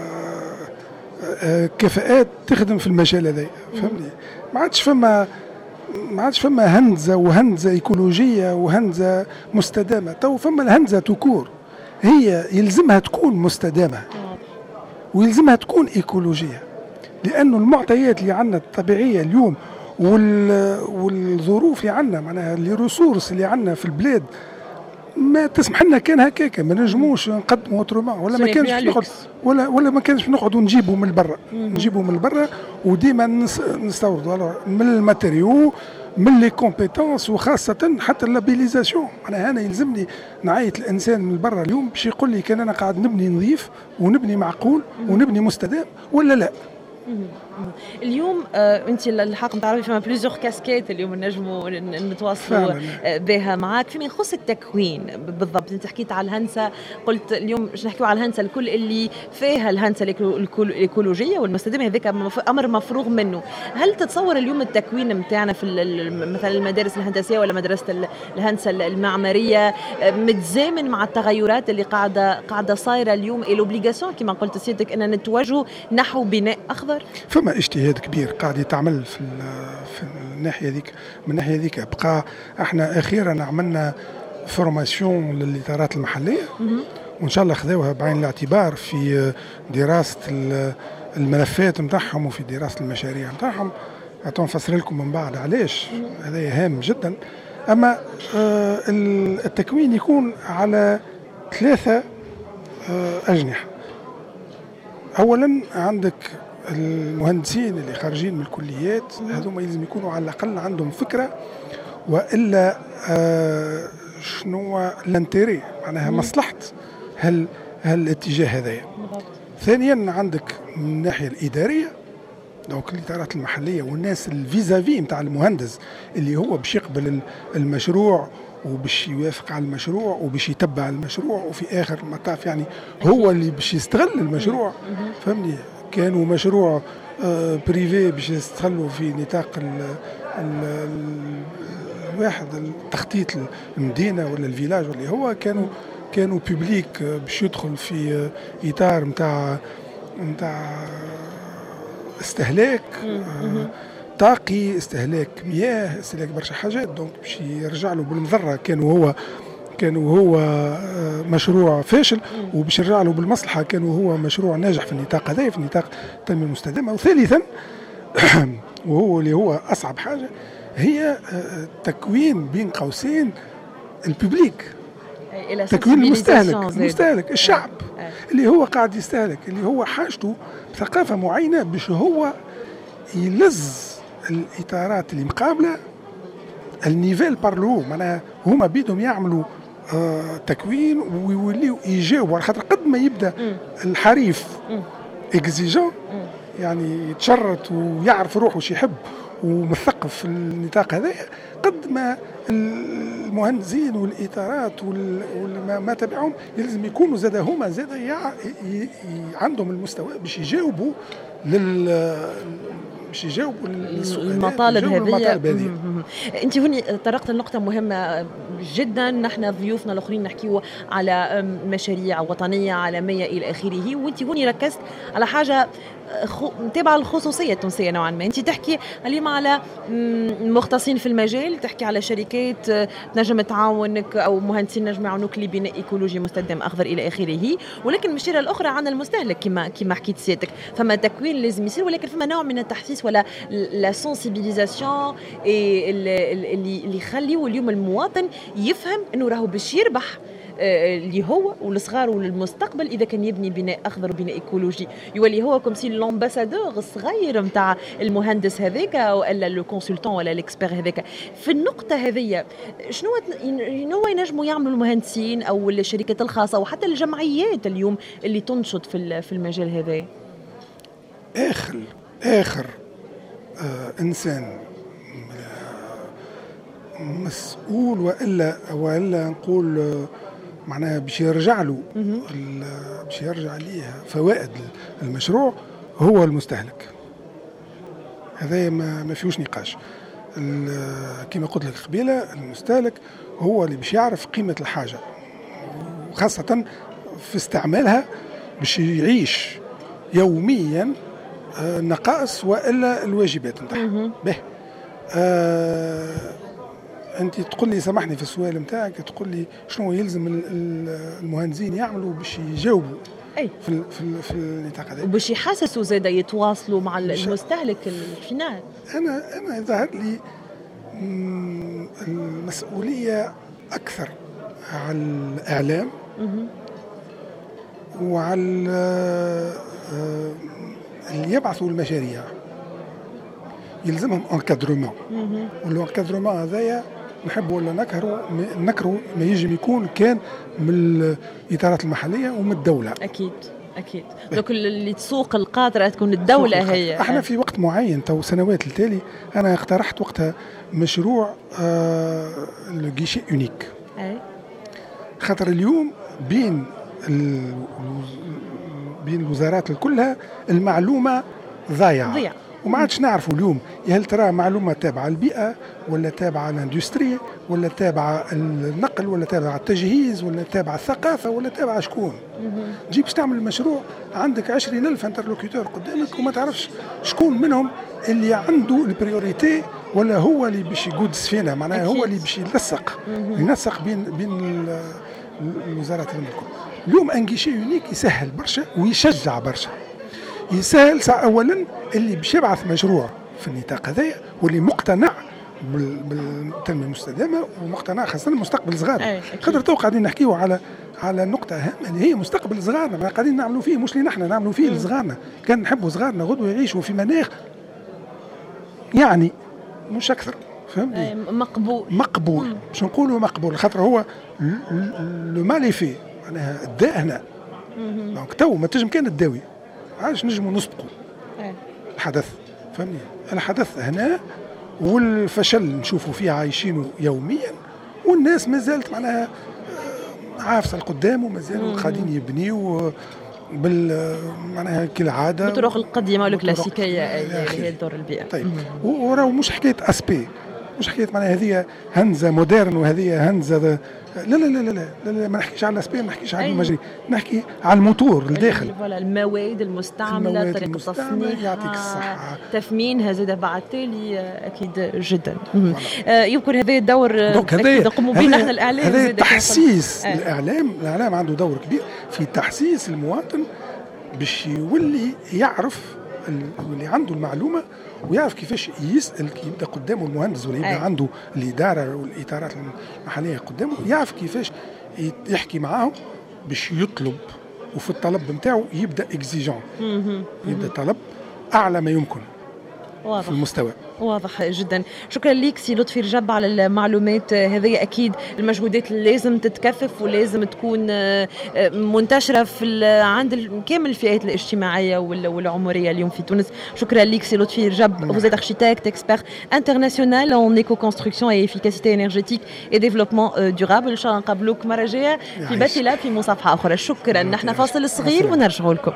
كفاءات تخدم في المجال هذا فهمتني. ما عادش فما هنزه ايكولوجيه وهنزه مستدامه. تو فما الهنزه تكور هي يلزمها تكون مستدامه ويلزمها تكون ايكولوجيه لأنه المعطيات اللي عندنا الطبيعية اليوم والظروف اللي عندنا معناها الريسورس اللي عندنا في البلاد ما تسمح لنا كان هكاك ما نجموش نقدموا اوترومون ولا ما كانش نقعدوا نجيبوا من برا وديما نستوردوا من الماتيريو من لي كومبيتونس وخاصة حتى اللابيليزاسيون. أنا هنا يلزمني نعيط الإنسان من برا اليوم باش يقول لي كان أنا قاعد نبني نظيف ونبني معقول ونبني مستدام ولا لا. اليوم انت الحق تعرفي فما بليزيور كاسكيت اليوم نجموا نتواصلوا بها معاك فيما يخص التكوين بالضبط. انت حكيت على الهندسه قلت اليوم باش نحكيوا على الهندسه الكل اللي فيها الهندسه الايكولوجيه والمستدامه هذاك امر مفروغ منه. هل تتصور اليوم التكوين نتاعنا في مثلا المدارس الهندسيه ولا مدرسه الهندسه المعماريه متزامن مع التغيرات اللي قاعده صايره اليوم الاوبليغاسيون كما قلت سيادتك ان نتواجهوا نحو بناء اخضر؟ فما اجتهاد كبير قاعد يتعمل في الناحيه ذيك. من الناحيه ذيك بقى احنا اخيرا عملنا فورماسيون للادارات المحليه وان شاء الله خذوها بعين الاعتبار في دراسه الملفات نتاعهم وفي دراسه المشاريع نتاعهم. نفسر لكم من بعد علاش هذا هام جدا. اما التكوين يكون على 3 أجنحة. اولا عندك المهندسين اللي خارجين من الكليات هذوما يلزم يكونوا على الأقل عندهم فكرة وإلا شنو الانتيري معناها مصلحة هالاتجاه هذايا. ثانيا عندك من الناحية الإدارية دونك الإطارات المحلية والناس الفيزافي نتاع المهندس اللي هو باش يقبل المشروع وباش يوافق على المشروع وباش يتبع المشروع وفي آخر المطاف يعني هو اللي باش يستغل المشروع. فهمني كانوا مشروع بريفي باش يستغلوا في نطاق الواحد التخطيط المدينة ولا الفيلاج اللي هو كانوا بيبليك باش يدخل في إطار نتاع استهلاك طاقي، استهلاك مياه، استهلاك برشا حاجات. دونك باش يرجع له بالمضرة كانوا هو مشروع فاشل، وباش يرجع له بالمصلحة كانوا هو مشروع ناجح في النطاق هذا، في النطاق التنمية المستدامة. وثالثا وهو اللي هو أصعب حاجة هي تكوين بين قوسين الببليك، تكوين المستهلك الشعب اللي هو قاعد يستهلك، اللي هو حاجته بثقافة معينة باش هو يلز الإطارات اللي مقابلة النيفيل بارلو. معناها هما بيدهم يعملوا تكوين ويوليوا يجاوبوا، على خاطر قد ما يبدا الحريف اكزيجون يعني يتشرط ويعرف روحه وش يحب ومثقف في النطاق هذا، قد ما المهندسين والإطارات وما تبعهم يلزم يكونوا زاد هما زاد عندهم المستوى باش يجاوبوا المطالب هذه. انت هوني طرقت النقطه مهمه جدا. نحن ضيوفنا الاخرين نحكيوا على مشاريع وطنيه عالميه الى اخره، وانت هوني ركزت على حاجه تابعه الخصوصيه التونسيه نوعا ما. انت تحكي اليوم على مختصين في المجال، تحكي على شركات نجم تعاونك او مهندسين نجم يعاونوك لبناء ايكولوجي مستدام اخضر الى اخره، ولكن من الشيره الاخرى عن المستهلك كما حكيت سيادتك، فما تكوين لازم يصير، ولكن فما نوع من التحسيس ولا لا سنسيبيليزاسيون اللي يخليوا اليوم المواطن يفهم انه راهو باش يربح اللي هو والصغار والمستقبل اذا كان يبني بناء اخضر وبناء ايكولوجي، يولي هو كوم سي لامباسادور الصغير نتاع المهندس هذاك ولا لو كونسلتون ولا الاكسبير هذاك. في النقطه هذه شنو ينجموا يعملوا المهندسين او الشركات الخاصه وحتى الجمعيات اليوم اللي تنشط في المجال هذا؟ اخر انسان مسؤول والا نقول معناها باش يرجع ليه فوائد المشروع هو المستهلك. هذا ما فيهوش نقاش. كما قلت لك قبيله، المستهلك هو اللي باش يعرف قيمه الحاجه، وخاصه في استعمالها باش يعيش يوميا النقائص والا الواجبات نتاعها. به انت تقول لي سامحني في السؤال نتاعك، تقول لي شنو يلزم المهندسين يعملوا باش يجاوبوا في النطاق هذا وباش يحسسوا زاده يتواصلوا مع المستهلك الفينال. انا ظهر لي المسؤوليه اكثر على الاعلام وعلى اللي يبعثوا المشاريع، يلزمهم انكادرومون، والانكادرومون هذايا نحب ولا نكروا ما يجب يكون كان من الإطارات المحلية ومن الدولة. أكيد دوك اللي تسوق القاطرة تكون الدولة هي. احنا في وقت معين تو سنوات التالي أنا اقترحت وقتها مشروع الجيشي يونيك، خاطر اليوم بين الوزارات كلها المعلومة ضايعة وما عادش نعرفوا اليوم هل ترى معلومة تابعة البيئة ولا تابعة الاندستري ولا تابعة النقل ولا تابعة التجهيز ولا تابعة الثقافة ولا تابعة شكون. جيب تعمل المشروع عندك 20,000 انترلوكيتور قدامك وما تعرفش شكون منهم اللي عنده البريوريتي ولا هو اللي باش يقود السفينة، معناها هو اللي باش ينسق بين الوزارات الكل. اليوم انجيشي يونيك يسهل برشا ويشجع برشا. يسهل اولا اللي باش يبعث مشروع في النطاق هذايا واللي مقتنع بالتنميه المستدامه ومقتنع خاصه المستقبل صغار، خاطر تو قاعدين نحكيو على نقطه هامه اللي هي مستقبل صغارنا، ما قاعدين نعملوا فيه مش اللي نحن نعملوا فيه لصغارنا. كان نحبوا صغارنا غدوه يعيشوا في مناخ يعني مش اكثر، فهمتني؟ مقبول باش نقولوا مقبول، خاطر هو لو مالي فيه معناها الداء هنا. دونك تو ما تنجم كان تداوي عاش نجموا نسبقوا الحدث فهمني الحدث هنا والفشل نشوفوا فيه عايشينه يوميا، والناس ما زالت معناها عافسه القدام وما زالوا قاعدين يبنيوا معناها كالعاده بالطرق القديمه والكلاسيكيه هي دور البيئه. طيب وراه مش حكايه اسبي، مش حكايه معناها هذه هنزه مودرن وهذه هنزه لا لا لا لا لا, لا ما نحكيش على الاسبي، ما نحكيش على المجري، نحكي على الموتور الداخل. المواد المستعمله، طريقه تصنيعها، يعطيك الصحه، تثمينها زاد بعد تالي اكيد جدا. يمكن هذا الدور اكيد نقوموا به نحن الاعلام، هذا تحسيس الاعلام عنده دور كبير في تحسيس المواطن باش يولي يعرف اللي عنده المعلومه ويعرف كيفاش يسال كي يبدا قدامه المهندس ولا يبدا عنده الاداره والاطارات المحليه قدامه، يعرف كيفاش يحكي معاهم باش يطلب، وفي الطلب نتاعو يبدا اكزيجون، يبدا طلب اعلى ما يمكن. واضح. في المستوى واضح جدا. شكرا لك سي لطفي رجب على المعلومات هذه. اكيد المجهودات لازم تتكثف ولازم تكون منتشره في عند كامل الفئات الاجتماعيه والعمريه اليوم في تونس. شكرا لك سي لطفي رجب. Vous êtes architecte, expert international en éco-construction et efficacité énergétique et développement durable. ان شاء الله نقابلوك مره جايه في باتيلا في مصافحه اخرى. شكرا. نحن فاصل صغير ونرجعوا لكم.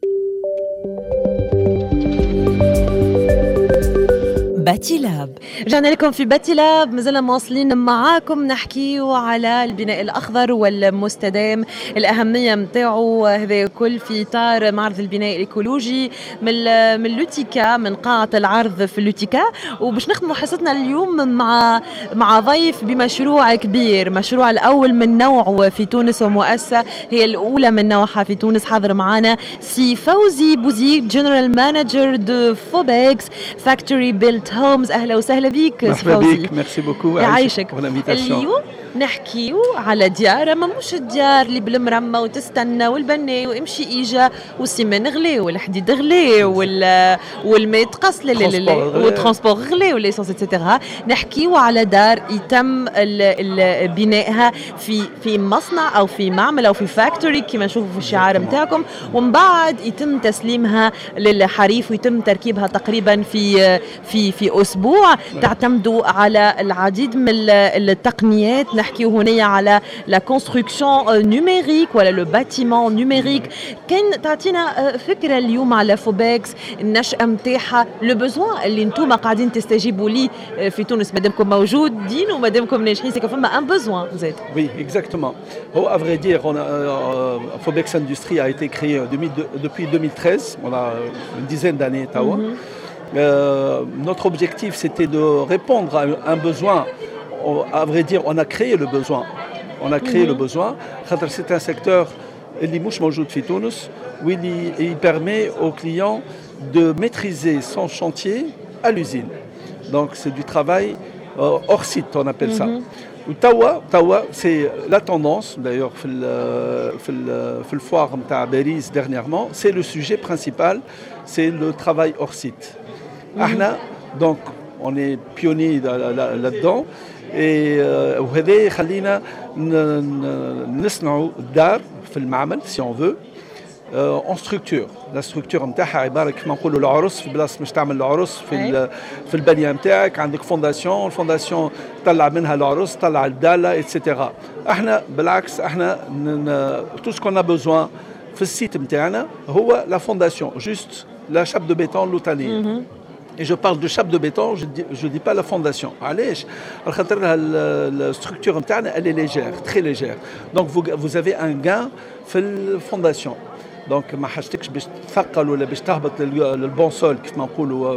باتيلاب. رجعنا لكم في باتيلاب، مازلنا مواصلين معاكم نحكيو على البناء الأخضر والمستدام، الأهمية متاعو هذا كل في إطار معرض البناء الإيكولوجي من لوتيكا، من قاعة العرض في لوتيكا. وباش نختموا حصتنا اليوم مع ضيف بمشروع كبير، مشروع الأول من نوعه في تونس ومؤسسة هي الأولى من نوعها في تونس. حاضر معنا سي فوزي بوزيك، جنرال مانجر دو فوبكس فاكتوري بيلت هومز. اهلا وسهلا بك. مرحبا بك، ميرسي بوكو. يعيشك. اليوم نحكيو على ديار، ما مش الديار اللي بالمرمى وتستنى والبناء وامشي ايجا والسيمان غلي والحديد غلي والماء تقص والترونسبور غلي والليسونس اتسيتيرا. نحكيو على دار يتم بنائها في مصنع او في معمل او في فاكتوري كما نشوفوا في الشعار نتاعكم، ومن بعد يتم تسليمها للحريف ويتم تركيبها تقريبا في اسبوع. تعتمدوا على العديد من التقنيات. نحكيو هنا على لا كونستركسيون نيميريك ولا لو باتيمون نيميريك. كان تعطينا فكره اليوم على فوبكس، النشأه نتاعها، لو بوزوان اللي انتم قاعدين تستجيبوا ليه في تونس مادامكم موجودين ومادامكم ناجحين. سي فما ان بوزوان زاد. Oui, exactement. À vrai dire, Fobex Industrie a été créé depuis 2013. On a une dizaine d'années à Tawa. Notre objectif, c'était de répondre à un besoin. À vrai dire, on a créé le besoin. Le besoin. C'est un secteur اللي مش موجود في تونس واللي il permet aux clients de maîtriser son chantier à l'usine. Donc c'est du travail hors site, on appelle ça. Tawa, c'est la tendance. D'ailleurs, في الفوار نتاع باريس dernièrement, c'est le sujet principal, c'est le travail hors site. Donc, on est pionnier là-dedans. وهذا يخلينا نصنعوا الدار في المعمل si on veut en structure. La structure نتاعها عباره كيف ما نقولوا العرس، في بلاصه مش تعمل العرس في البنيه نتاعك عندك فونداسيون، الفونداسيون تطلع منها العرس، تطلع الداله اتسيتيرا. احنا بالعكس، احنا tout ce qu'on a besoin في السيت نتاعنا هو la fondation, juste la chape de béton l'outaniyة. Et je parle de chape de béton, je dis pas la fondation. علاش؟ خاطر la structure interne elle est légère, très légère. Donc vous avez un gain في الفونداسيون. دونك ما حاجتكش باش تثقل ولا باش تهبط للبون سول كيف ما نقولوا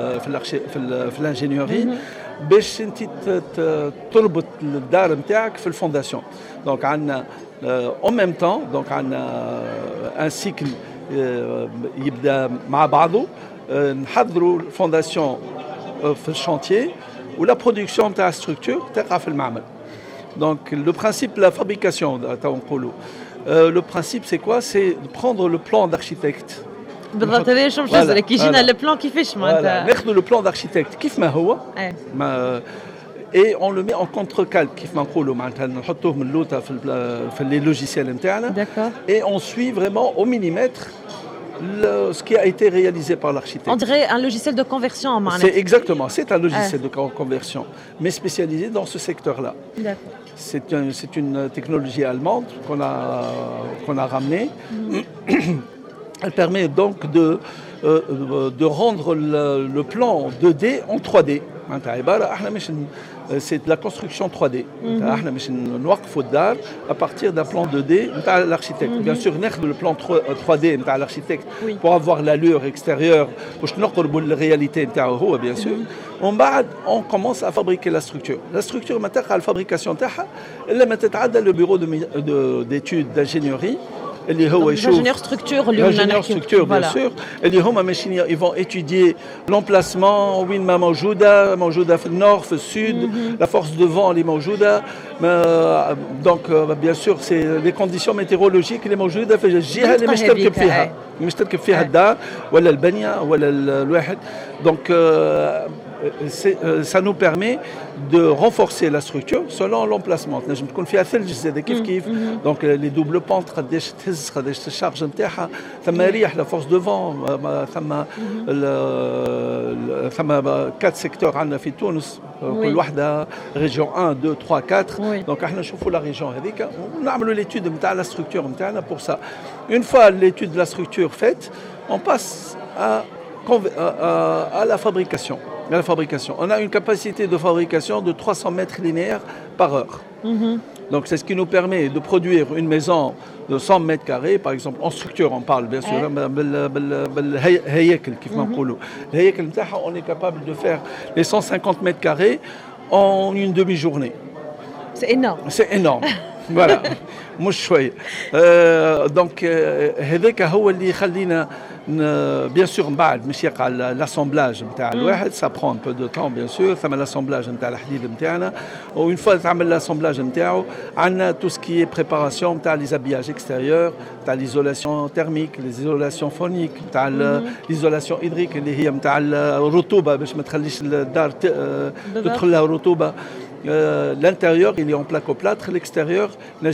في الانجينيوري باش انت تربط الدار نتاعك في الفونداسيون. دونك عندنا en même temps دونك عندنا ان سيكل يبدا مع بعضه. نحضروا الفونداسيون في الشانتيي ولا برودكسيون تاع ستركتور تقع في المعمل. دونك لو برينسيپ لا فابريكاسيون تاع نقولوا le principe c'est quoi? C'est de prendre le plan d'architecte. بالضبط هذا شو جزء كي يجينا البلان كيفاش معناتها ناخذوا لو بلان d'architecte كيف ما هو et on le met en contre-calque كيف ما نقولوا معناتها نحطوه من اللوطه في لي لوجيسيال نتاعنا et on suit vraiment au millimètre ce qui a été réalisé par l'architecte. On dirait un logiciel de conversion en C'est exactement, c'est un logiciel de conversion, mais spécialisé dans ce secteur-là. D'accord. C'est une technologie allemande qu'on a ramenée. Elle permet donc de rendre le plan 2D en 3D. C'est de la construction 3D. À partir d'un plan 2D de l'architecte. Bien sûr, le plan 3D de l'architecte pour avoir l'allure extérieure, pour la réalité, bien sûr. On commence à fabriquer la structure. La structure, la fabrication, le bureau d'études d'ingénierie. L'ingénieur structure, bien sûr. Ils vont étudier l'emplacement, où موجودة في النord, في السud, la force de vent اللي موجودة. Donc bien sûr c'est les conditions météorologiques اللي موجودة في الجهة اللي مشترك فيها الدار ولا البنية ولا الواحد. Donc ça nous permet de renforcer la structure selon l'emplacement. نجم تكون فيها ثلج زاد كيف donc les doubles pentes قداش تهز قداش الشارج نتاعها ثم ريح la force de vent ثم 4 secteurs عندنا في تونس كل واحدة région 1 2 3 4 donc احنا نشوفوا la région هذيك ونعملوا l'étude نتاع la structure نتاعنا pour ça. Une fois l'étude de la structure faite, on passe à la fabrication. On a une capacité de fabrication de 300 mètres linéaires par heure. Donc c'est ce qui nous permet de produire une maison de 100 mètres carrés, par exemple en structure, on parle bien sûr, on est capable de faire les 150 mètres carrés en une demi-journée. C'est énorme. C'est énorme. Voilà. مش شوي. Donc هذاك هو اللي يخلينا bien sûr من بعد مش يقع l'assemblage نتاع الواحد, ça prend un peu de temps bien sûr, ثم l'assemblage نتاع الحديد نتاعنا, و une fois تعمل l'assemblage نتاعو عندنا tout ce qui est préparation نتاع les habillages extérieurs, نتاع l'isolation thermique, l'isolation phonique, نتاع l'isolation hydrique اللي هي نتاع الرطوبة باش ما تخليش الدار تدخل لها رطوبة. L'intérieur il est en placo-plâtre, l'extérieur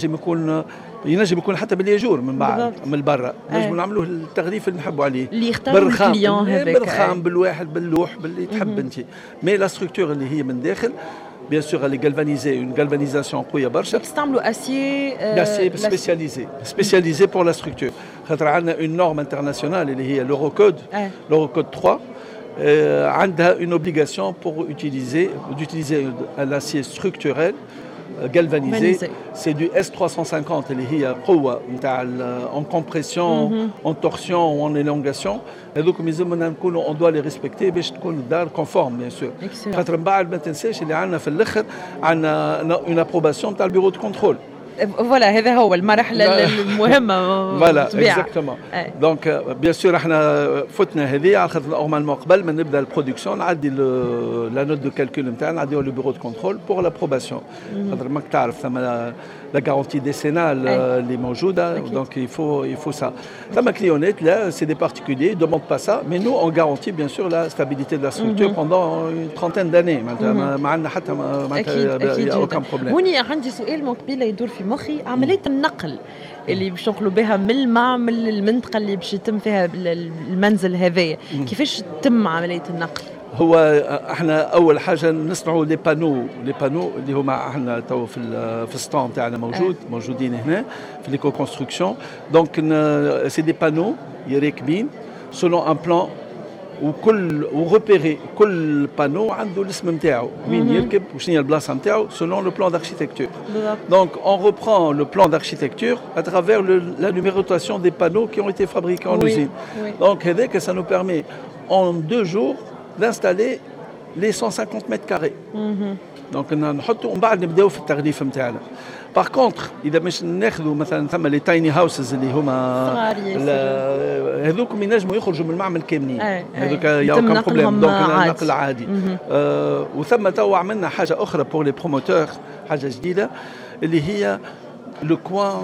ينجم يكون حتى بالياجور من بعد من برا نجم نعملوه التغليف اللي نحبوا عليه اللي يختار الكليون هذاك بالرخام بالواحد باللوح باللي تحب انت. مي لا ستركتور اللي هي من داخل bien sûr elle est galvanisée, une galvanisation قويه برشا. تستعملوا acier spécialisé pour la structure. خاطر عندنا une norme internationale اللي هي l'Eurocode 3. عندها une obligation pour d'utiliser l'acier structurel galvanisé. C'est du S350 اللي هي قوة نتاع en compression, en torsion ou en élongation. هذوك مازلنا نكونوا on doit les respecter باش تكون الدار conforme bien sûr. خاطر من بعد ما تنساش اللي عندنا في الاخر عندنا une approbation نتاع البيرو دو كنترول. فوالا هذا هو المرحله المهمه. فوالا اكزاكتومون. دونك بيان سور احنا فتنا هذه على خاطر نورمالمون قبل ما نبدا البرودكسيون نعدي لا نوت دو كالكول نتاعنا نعديو لو بيرو دو كنترول بور لابروباسيون. خاطر ماك تعرف ثم لا garantie décennale اللي موجوده دونك il faut ça. ثم كليونات لا سي دي particuliers ils demandent pas ça mais nous on garantit bien sûr la stabilité de la structure pendant une trentaine d'années. ما عندنا حتى ما aucun problème. هوني عندي سؤال من قبيله يدور في مخي, عمليه النقل اللي باش نقلوا بها من المعمل للمنطقه اللي باش يتم فيها المنزل هذايا, كيفاش تتم عمليه النقل؟ هو احنا اول حاجه نصنعوا لي بانو اللي هما احنا تو في الستاند تاعنا موجودين هنا في ليكو كونستركسيون. دونك سي دي بانو راكبين سولون ان بلان وريبيري كل بانو عنده الاسم نتاعو وين يركب وشنو هي البلاصه نتاعو selon le plan d'architecture. Donc on reprend le plan d'architecture à travers la numérotation des panneaux qui ont été fabriqués en usine. Donc هذاك ça nous permet en 2 jours d'installer les 150 mètres carrés. Donc نحطوا ومن بعد نبداو في التغليف نتاعنا. Par contre إذا مش ناخذوا مثلا ثم لي تايني هاوسز اللي هما هذوكم ينجموا يخرجوا من المعمل كاملين, هذوك ياو كان بروبليم دونك نقل عادي. وثم تو عملنا حاجة أخرى بور لي بروموتور, حاجة جديدة اللي هي لو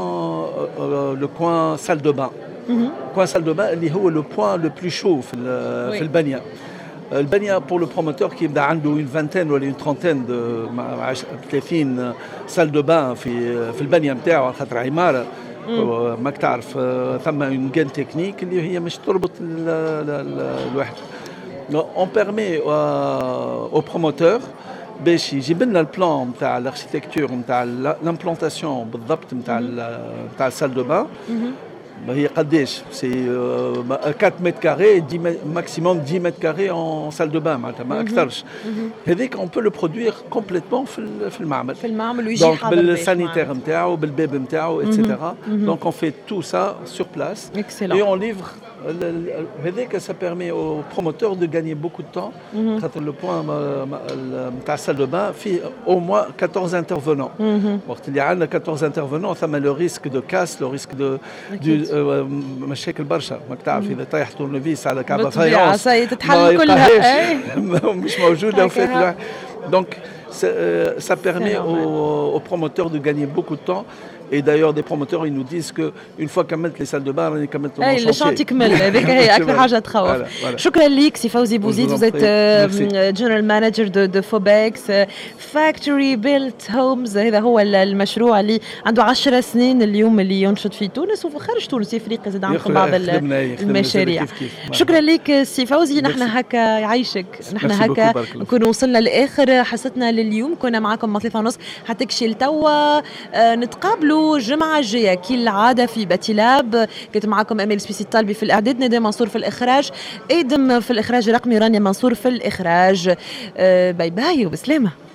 كوان سال دو بان. كوان سال دو بان اللي هو لو بوان لو بلو شو في البنية. البنية pour le promoteur qui يبدا عنده une vingtaine ولا une trentaine de 30 salle de bain في البنية نتاعو على خاطر عمارة ماك تعرف ثم اون جين تكنيك اللي هي مش تربط الواحد. اون بيرمي او بروموتور باش يجيب لنا البلان نتاع الاركيتكتور نتاع لامبلانتاسيون بالضبط نتاع السال دو بان. هي قداش سي 4 متر كاري ماكسيموم 10 متر كاري en salle de bain معناتها ما اكثرش. هذيك on peut le produire complètement في المعمل. في المعمل ويجي donc حاضر بالسانيتير نتاعو بالباب نتاعو اتسيتيرا. donc on fait tout ça sur place. Excellent. Et on livre. Ça permet aux promoteurs de gagner beaucoup de temps. Le point de la salle de bain fait au moins 14 intervenants. Il y a 14 intervenants, ça met le risque de casse, le risque de مشاكل برشا. ما تعرف إذا طايح تورنفيس على كعبة فايونس تتحل كلها مش موجودة في. Donc ça permet aux promoteurs de gagner beaucoup de temps. Et d'ailleurs, des promoteurs, ils nous disent qu'une fois qu'à mettre les salles de bain, on est qu'à mettre le chantier. هذيك هي أكثر حاجة تخوف. شكرا لك سي فوزي بوزيد. Vous êtes General Manager de Fobex Factory Built Homes. هذا هو المشروع اللي عنده 10 سنين اليوم اللي ينشط في تونس وخارج تونس إفريقيا زاد عندكم بعض المشاريع. شكرا لك سي فوزي. نحن هكا يعيشك نحن هكا نكون وصلنا لآخر حصتنا لليوم. كنا معكم 3:30 حتى كشي توا نتقابلوا الجمعة الجاية كالعادة في باتيلاب. كنت معكم أميل سبيسي الطالبي في الإعداد، ندى منصور في الإخراج، إيدم في الإخراج الرقمي، رانيا منصور في الإخراج. باي باي وبسلامة.